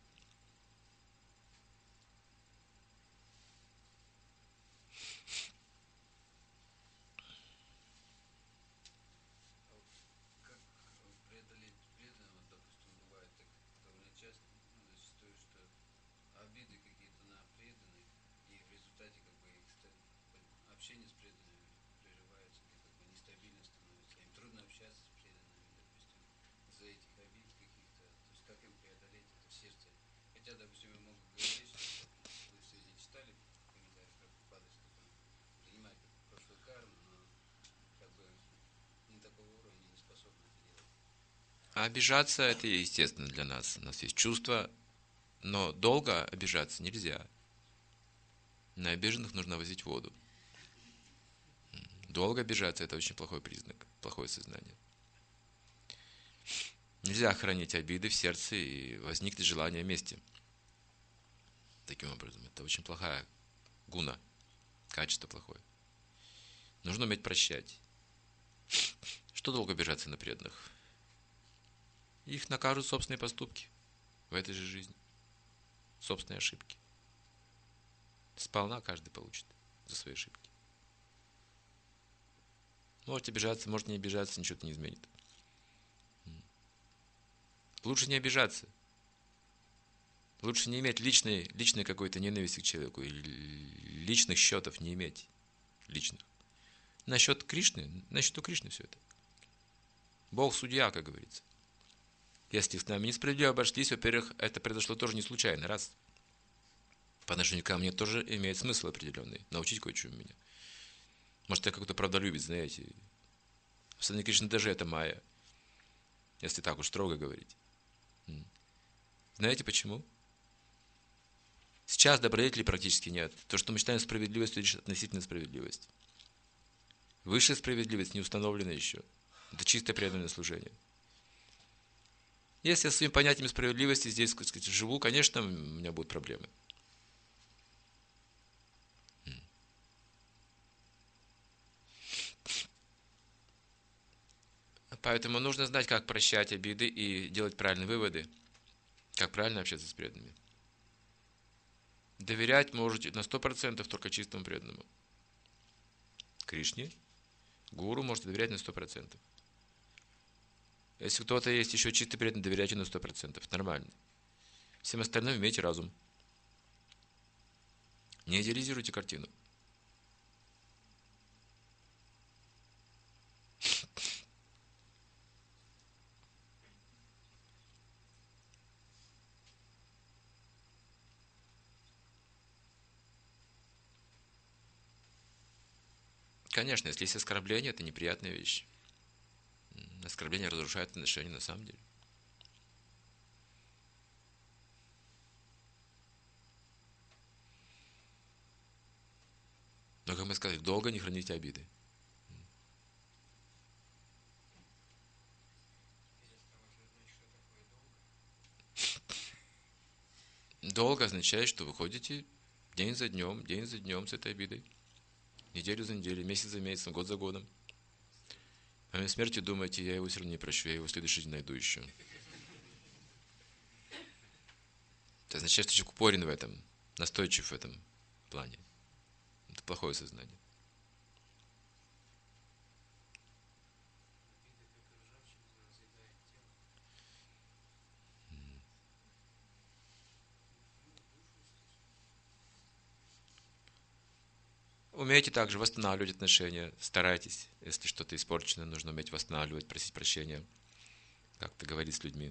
А обижаться это естественно для нас. У нас есть чувства, но долго обижаться нельзя. На обиженных нужно возить воду. Долго обижаться это очень плохой признак, плохое сознание. Нельзя хранить обиды в сердце и возникнет желание мести. Таким образом, это очень плохая гуна, качество плохое. Нужно уметь прощать. Что долго обижаться на преданных? Их накажут собственные поступки в этой же жизни. Собственные ошибки. Сполна каждый получит за свои ошибки. Можете обижаться, можете не обижаться, ничего это не изменит. Лучше не обижаться. Лучше не иметь личной какой-то ненависти к человеку. Или личных счетов не иметь. Личных. Насчет Кришны, на счету Кришны все это. Бог судья, как говорится. Если с нами несправедливо обошлись, во-первых, это произошло тоже не случайно. Раз. По отношению ко мне тоже имеет смысл определенный. Научить кое-чему меня. Может, я какой-то правдолюбец, знаете. В Садхане Кришны даже это майя. Если так уж строго говорить. Знаете почему? С Сейчас добродетели практически нет. То, что мы считаем справедливостью, лишь относительная справедливость. Высшая справедливость не установлена еще. Это чистое преданное служение. Если я своими понятиями справедливости здесь, так сказать, живу, конечно, у меня будут проблемы. Поэтому нужно знать, как прощать обиды и делать правильные выводы, как правильно общаться с преданными. Доверять можете на 100% только чистому преданному. Кришне, гуру можете доверять на 100%. Если кто-то есть еще чистый преданный, доверяйте на 100%. Нормально. Всем остальным имейте разум. Не идеализируйте картину. Конечно, если есть оскорбление, это неприятная вещь. Оскорбление разрушает отношения на самом деле. Но, как мы сказали, долго не храните обиды. Долго означает, что вы ходите день за днем с этой обидой. Неделю за неделей, месяц за месяцем, год за годом. Во время смерти думаете, я его все равно не прощу, я его в следующий день найду еще. Это означает, что человек упорен в этом, настойчив в этом плане. Это плохое сознание. Умейте также восстанавливать отношения, старайтесь, если что-то испорчено, нужно уметь восстанавливать, просить прощения, как-то говорить с людьми.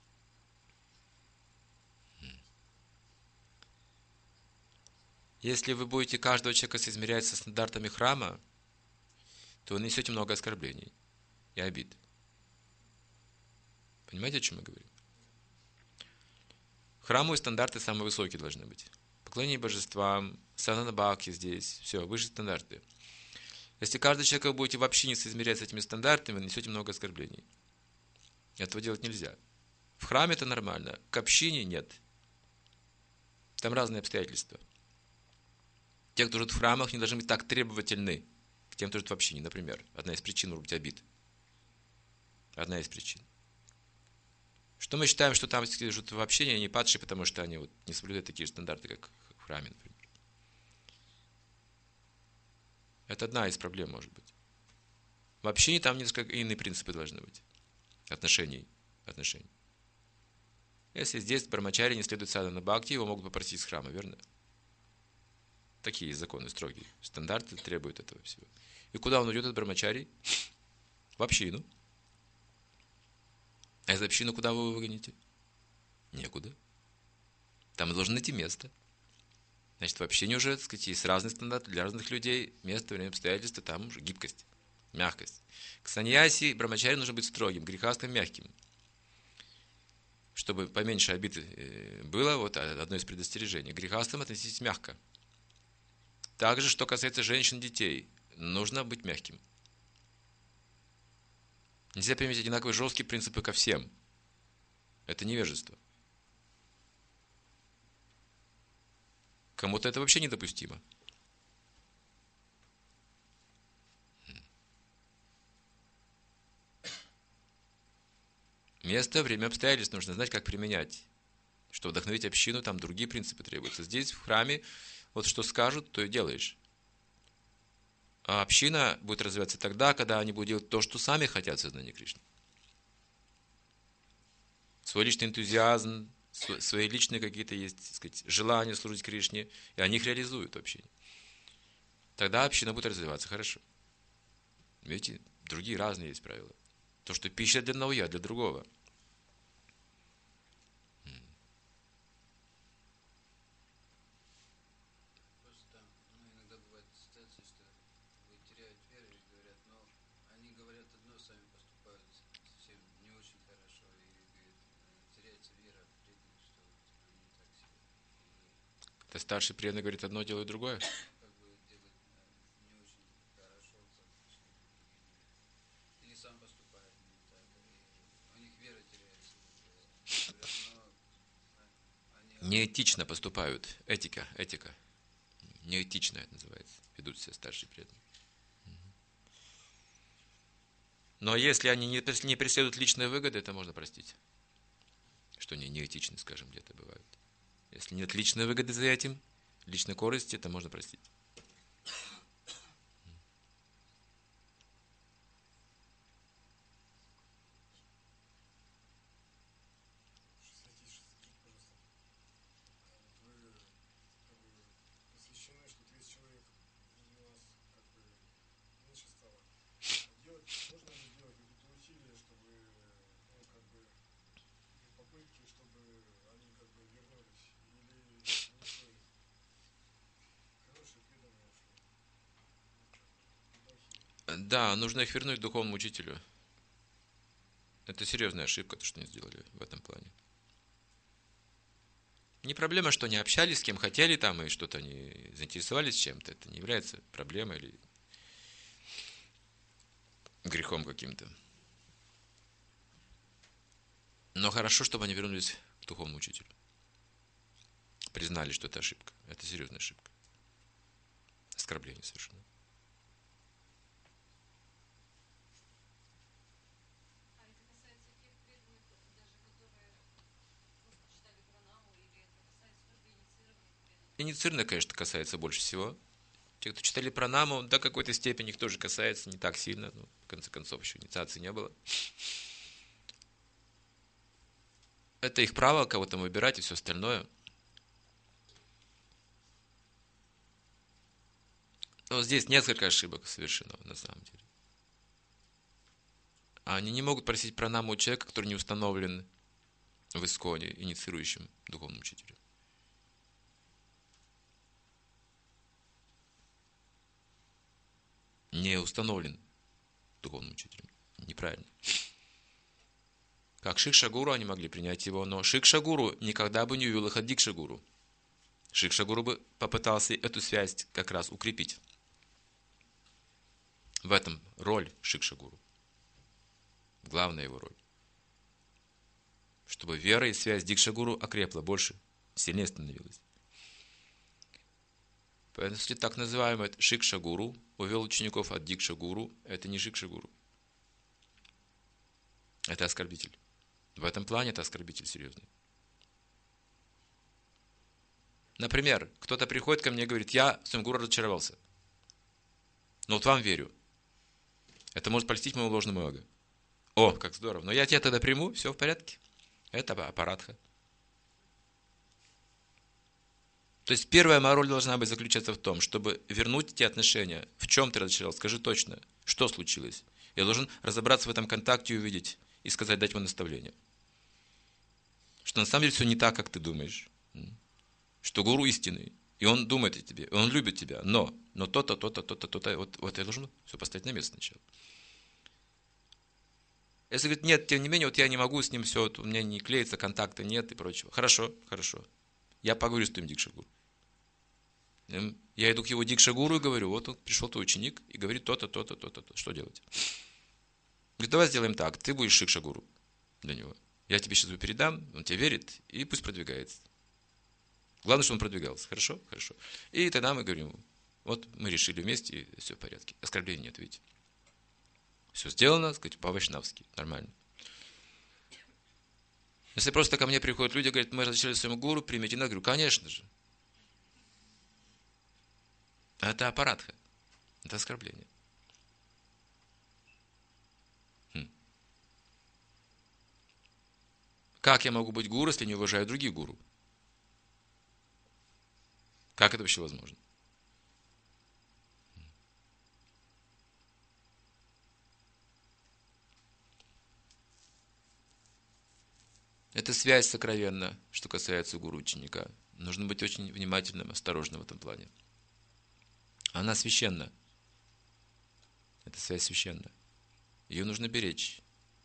Если вы будете каждого человека соизмерять со стандартами храма, то вы несете много оскорблений и обид. Понимаете, о чем я говорю? Храмовые стандарты самые высокие должны быть. Поклонение божествам, садхана бхакти здесь, все, высшие стандарты. Если каждый человек вы будете вообще не соизмерять с этими стандартами, вы несете много оскорблений. Этого делать нельзя. В храме это нормально, к общине нет. Там разные обстоятельства. Те, кто живут в храмах, не должны быть так требовательны к тем, кто живет в общине. Например, одна из причин может быть обид. Одна из причин. Что мы считаем, что там живут в общине, они падшие, потому что они вот не соблюдают такие же стандарты, как в храме, например. Это одна из проблем, может быть. В общине там несколько иные принципы должны быть. Отношений. Если здесь брамачари не следует садхана бхакти, его могут попросить из храма, верно? Такие законы строгие. Стандарты требуют этого всего. И куда он уйдет от брамачари? В общину. А из общины куда вы его выгоните? Некуда. Там должны найти место. Значит, в общине уже, так сказать, есть разные стандарты для разных людей. Место, время, обстоятельства, там уже гибкость, мягкость. К саньяси брамачари нужно быть строгим, грехастым, мягким. Чтобы поменьше обид было, вот одно из предостережений. К грехастым относитесь мягко. Также, что касается женщин и детей, нужно быть мягким. Нельзя применять одинаковые жесткие принципы ко всем. Это невежество. Кому-то это вообще недопустимо. Место, время, обстоятельства нужно знать, как применять. Чтобы вдохновить общину, там другие принципы требуются. Здесь, в храме, вот что скажут, то и делаешь. А община будет развиваться тогда, когда они будут делать то, что сами хотят в сознании Кришны. Свой личный энтузиазм, свои личные какие-то есть, так сказать, желания служить Кришне, и они их реализуют в общине. Тогда община будет развиваться хорошо. Видите, другие разные есть правила. То, что пища для одного, я для другого. Просто там, иногда бывает ситуация, что вы теряют веру и говорят, но они говорят одно, сами поступают совсем не очень хорошо, и говорит, теряется вера в преданных, что они так себе. А старший преданный говорит одно, делает другое. как бы делает не очень хорошо, или сам поступает не так, и у них вера теряется. Говорят, но они Неэтично поступают. Этика. Неэтично это называется. Ведут себя старшие преданные. Но если они не преследуют личные выгоды, это можно простить. Что они неэтичны, скажем, где-то бывают. Если нет личной выгоды за этим, личной корысти, это можно простить. Да, нужно их вернуть духовному учителю. Это серьезная ошибка, то, что они сделали в этом плане. Не проблема, что они общались с кем хотели там, и что-то они заинтересовались чем-то. Это не является проблемой или грехом каким-то. Но хорошо, чтобы они вернулись к духовному учителю. Признали, что это ошибка. Это серьезная ошибка. Оскорбление совершенно. Инициированных, конечно, касается больше всего. Те, кто читали пранаму, до какой-то степени их тоже касается, не так сильно. Но, в конце концов, еще инициации не было. Это их право, кого там выбирать и все остальное. Но здесь несколько ошибок совершено, на самом деле. Они не могут просить пранаму у человека, который не установлен в Исконе, инициирующим духовным учителем. Не установлен духовным учителем. Неправильно. Как Шикша-гуру они могли принять его, но Шикша-гуру никогда бы не увел их от Дикша-гуру. Шикша-гуру бы попытался эту связь как раз укрепить. В этом роль Шикша-гуру. Главная его роль. Чтобы вера и связь Дикша-гуру окрепла больше, сильнее становилась. Поэтому, если так называемый Шикша-гуру увел учеников от Дикша-гуру, это не Шикша-гуру. Это оскорбитель. В этом плане это оскорбитель серьезный. Например, кто-то приходит ко мне и говорит, я в своем гуру разочаровался. Но вот вам верю. Это может польстить моему ложному эго. О, как здорово. Но я тебя тогда приму, все в порядке. Это аппаратха. То есть первая моя роль должна быть заключаться в том, чтобы вернуть те отношения. В чем ты разочаровался? Скажи точно, что случилось. Я должен разобраться в этом контакте и увидеть, и сказать, дать ему наставление. Что на самом деле все не так, как ты думаешь. Что гуру истинный. И он думает о тебе, и он любит тебя. Но то-то, то-то, то-то, то-то. Вот я должен все поставить на место сначала. Если говорит, нет, тем не менее, вот я не могу с ним все, вот у меня не клеится, контакта нет и прочего. Хорошо. Я поговорю с твоим Дикша-гуру. Я иду к его Дикша-гуру и говорю, вот он пришел твой ученик и говорит то-то, то-то, то-то. Что делать? Говорит, давай сделаем так, ты будешь Шикша-гуру для него. Я тебе сейчас его передам, он тебе верит, и пусть продвигается. Главное, чтобы он продвигался. Хорошо? И тогда мы говорим, вот мы решили вместе, и все в порядке. Оскорблений нет, видите. Все сделано, сказать, по-вайшнавски, нормально. Если просто ко мне приходят люди и говорят, мы разрешили своему гуру, примите, я говорю, конечно же. Это аппаратха. Это оскорбление. Как я могу быть гуру, если не уважаю других гуру? Как это вообще возможно? Это связь сокровенна, что касается гуру ученика. Нужно быть очень внимательным, осторожным в этом плане. Она священна. Эта связь священна. Ее нужно беречь.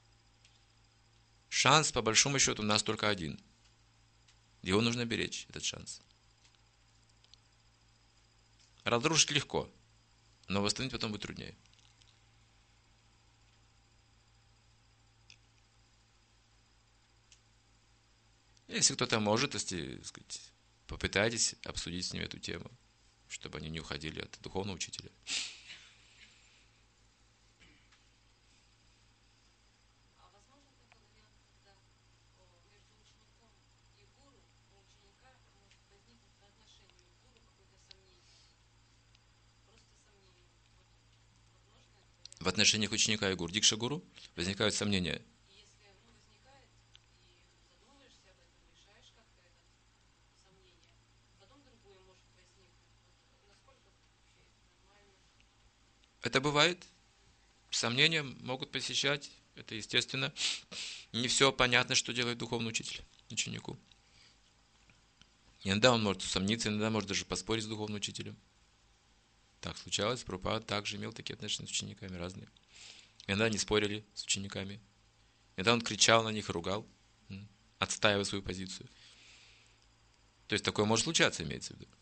Шанс, по большому счету, у нас только один. Его нужно беречь, этот шанс. Разрушить легко, но восстановить потом будет труднее. Если кто-то может, если, так сказать, попытайтесь обсудить с ними эту тему, чтобы они не уходили от духовного учителя. А возможно такой вариант, когда между учеником и гуру у ученика может возникнуть по отношению к гуру какое-то сомнение? Просто сомнение. Вот возможно это вариант? В отношениях ученика и гуру, дикша-гуру, возникают сомнения. И если возникает, и задумываешься об этом, решаешь как-то это сомнение, потом другое может возникнуть. Вот насколько вообще это нормально? Это бывает. Сомнения могут посещать. Это естественно. Не все понятно, что делает духовный учитель ученику. Иногда он может усомниться, иногда может даже поспорить с духовным учителем. Так случалось. Прабхупада также имел такие отношения с учениками разные. Иногда они спорили с учениками. Иногда он кричал на них и ругал, отстаивая свою позицию. То есть такое может случаться, имеется в виду.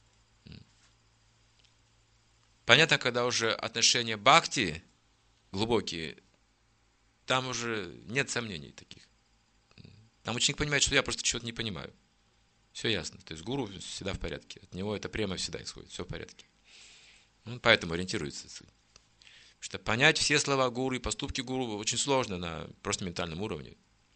Понятно, когда уже отношения бхакти глубокие, там уже нет сомнений таких. Там ученик понимает, что я просто чего-то не понимаю. Все ясно. То есть гуру всегда в порядке. От него это прямо всегда исходит. Все в порядке. Он поэтому ориентируется. Потому что понять все слова гуру и поступки гуру очень сложно на просто ментальном уровне.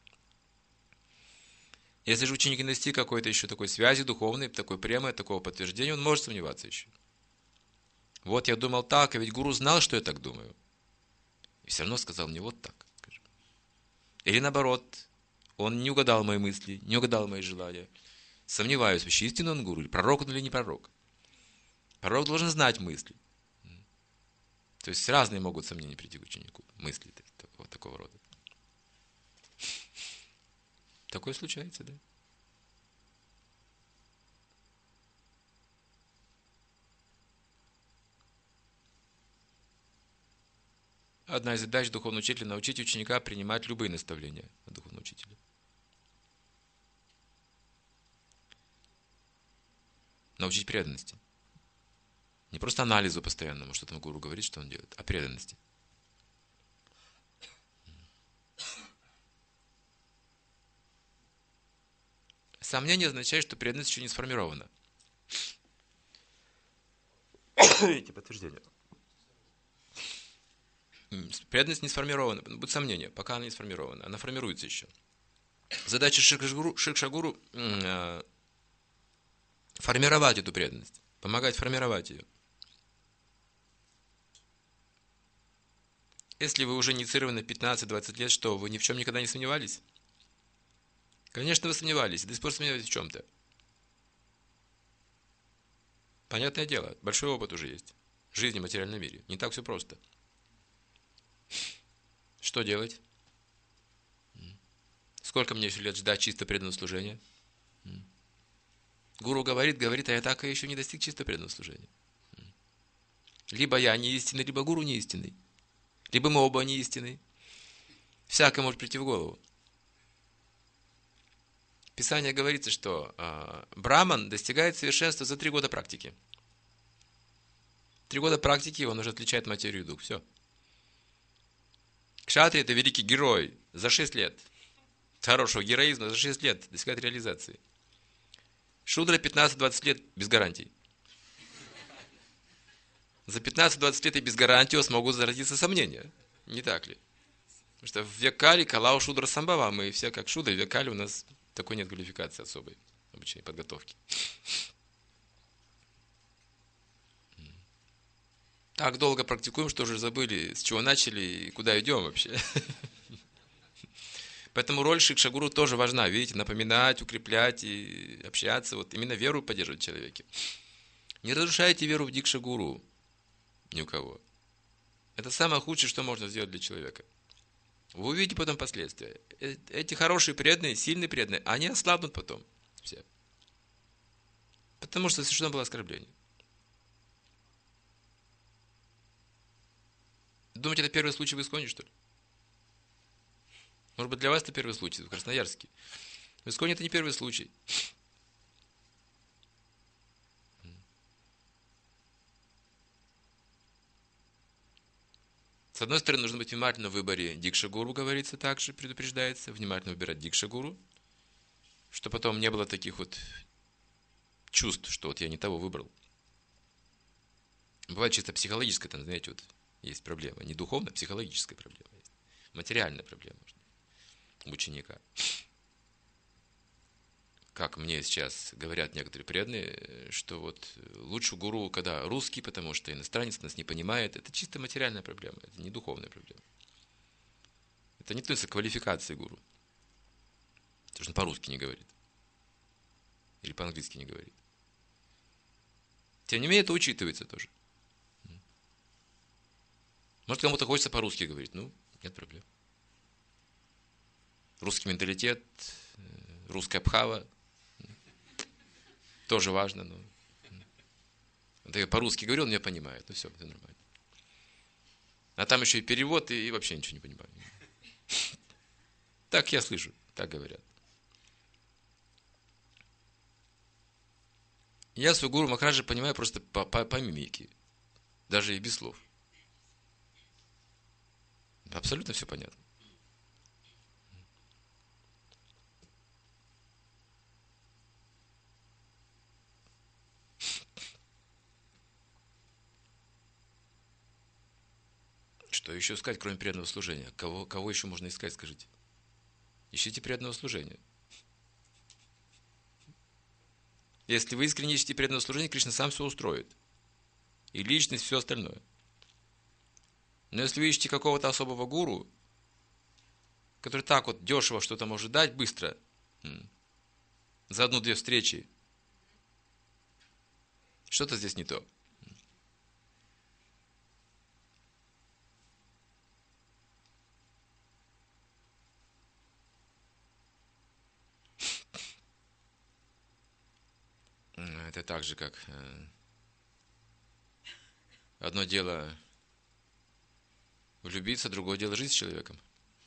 Если же ученик не достиг какой-то еще такой связи духовной, такой прямой, такого подтверждения, он может сомневаться еще. Вот я думал так, а ведь гуру знал, что я так думаю. И все равно сказал мне вот так. Скажем. Или наоборот, он не угадал мои мысли, не угадал мои желания. Сомневаюсь, вообще истинный он гуру, или пророк он, или не пророк. Пророк должен знать мысли. То есть разные могут сомнения прийти к ученику. Мысли такого рода. Такое случается, да? Одна из задач духовного учителя – научить ученика принимать любые наставления от духовного учителя. Научить преданности. Не просто анализу постоянному, что там гуру говорит, что он делает, а преданности. Сомнение означает, что преданность еще не сформирована. Видите, подтверждение. Преданность не сформирована. Будет сомнение, пока она не сформирована. Она формируется еще. Задача Шикша-гуру формировать эту преданность. Помогать формировать ее. Если вы уже инициированы 15-20 лет, что вы ни в чем никогда не сомневались? Конечно, вы сомневались, до сих пор сомневаетесь в чем-то. Понятное дело, большой опыт уже есть. В жизни в материальном мире. Не так все просто. Что делать? Сколько мне еще лет ждать чисто преданного служения? Гуру говорит, а я так и еще не достиг чисто преданного служения. Либо я не истинный, либо гуру не истинный. Либо мы оба не истинны. Всякое может прийти в голову. В Писании говорится, что браман достигает совершенства за 3 года практики. 3 года практики, он уже отличает материю и дух. Все. Кшатри – это великий герой за 6 лет. Хорошего героизма за 6 лет достигает реализации. Шудра 15-20 лет без гарантий. За 15-20 лет и без гарантии у вас могут зародиться сомнения. Не так ли? Потому что в Векали, Калау, Шудра, Самбава, мы все как Шудра, в Векали у нас такой нет квалификации особой, обычной подготовки. Так долго практикуем, что уже забыли, с чего начали и куда идем вообще. Поэтому роль Шикша-гуру тоже важна, видите, напоминать, укреплять и общаться, вот именно веру поддерживать в человеке. Не разрушайте веру в Дикша-гуру ни у кого. Это самое худшее, что можно сделать для человека. Вы увидите потом последствия. Эти хорошие преданные, сильные преданные, они ослабнут потом все. Потому что совершено было оскорбление. Думаете, это первый случай в Исконе, что ли? Может быть, для вас это первый случай, в Красноярске. В Исконе это не первый случай. С одной стороны, нужно быть внимательным в выборе дикша-гуру, говорится, также предупреждается, внимательно выбирать дикша-гуру, чтобы потом не было таких вот чувств, что вот я не того выбрал. Бывает чисто психологическая, там, знаете, вот есть проблема. Не духовная, а психологическая проблема есть. Материальная проблема у ученика. Как мне сейчас говорят некоторые преданные, что вот лучше гуру, когда русский, потому что иностранец нас не понимает. Это чисто материальная проблема, это не духовная проблема. Это не относится к квалификации гуру. Потому что он по-русски не говорит. Или по-английски не говорит. Тем не менее, это учитывается тоже. Может, кому-то хочется по-русски говорить. Ну, нет проблем. Русский менталитет, русская пхава. Тоже важно. Но... Я по-русски говорю, он меня понимает. Ну все, это нормально. А там еще и перевод, и вообще ничего не понимаю. Так я слышу, так говорят. Я свою гуру Махараджа понимаю просто по мимике. Даже и без слов. Абсолютно все понятно. Что еще искать, кроме преданного служения? Кого еще можно искать, скажите? Ищите преданного служения. Если вы искренне ищете преданного служения, Кришна сам все устроит. И личность, все остальное. Но если вы ищете какого-то особого гуру, который так вот дешево что-то может дать, быстро, за одну-две встречи, что-то здесь не то. Это так же, как одно дело влюбиться, другое дело жить с человеком.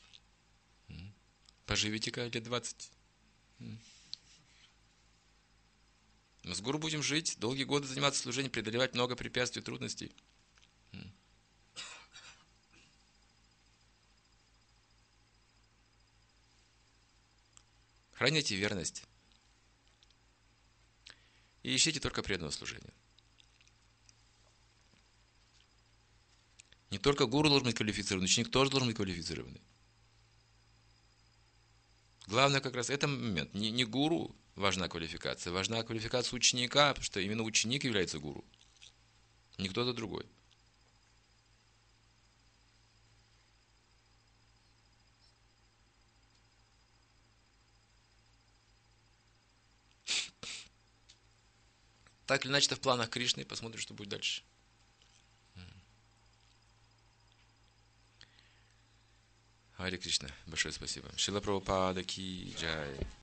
Поживите-ка лет 20. Мы с гуру будем жить, долгие годы заниматься служением, преодолевать много препятствий, трудностей. Храните верность. И ищите только преданного служения. Не только гуру должен быть квалифицированный, ученик тоже должен быть квалифицированный. Главное как раз этот момент. Не гуру важна квалификация, важна квалификация ученика, потому что именно ученик является гуру. Не кто-то другой. Так или иначе, это в планах Кришны. Посмотрим, что будет дальше. Харе Кришна. Большое спасибо. Шрила Прабхупада ки джай.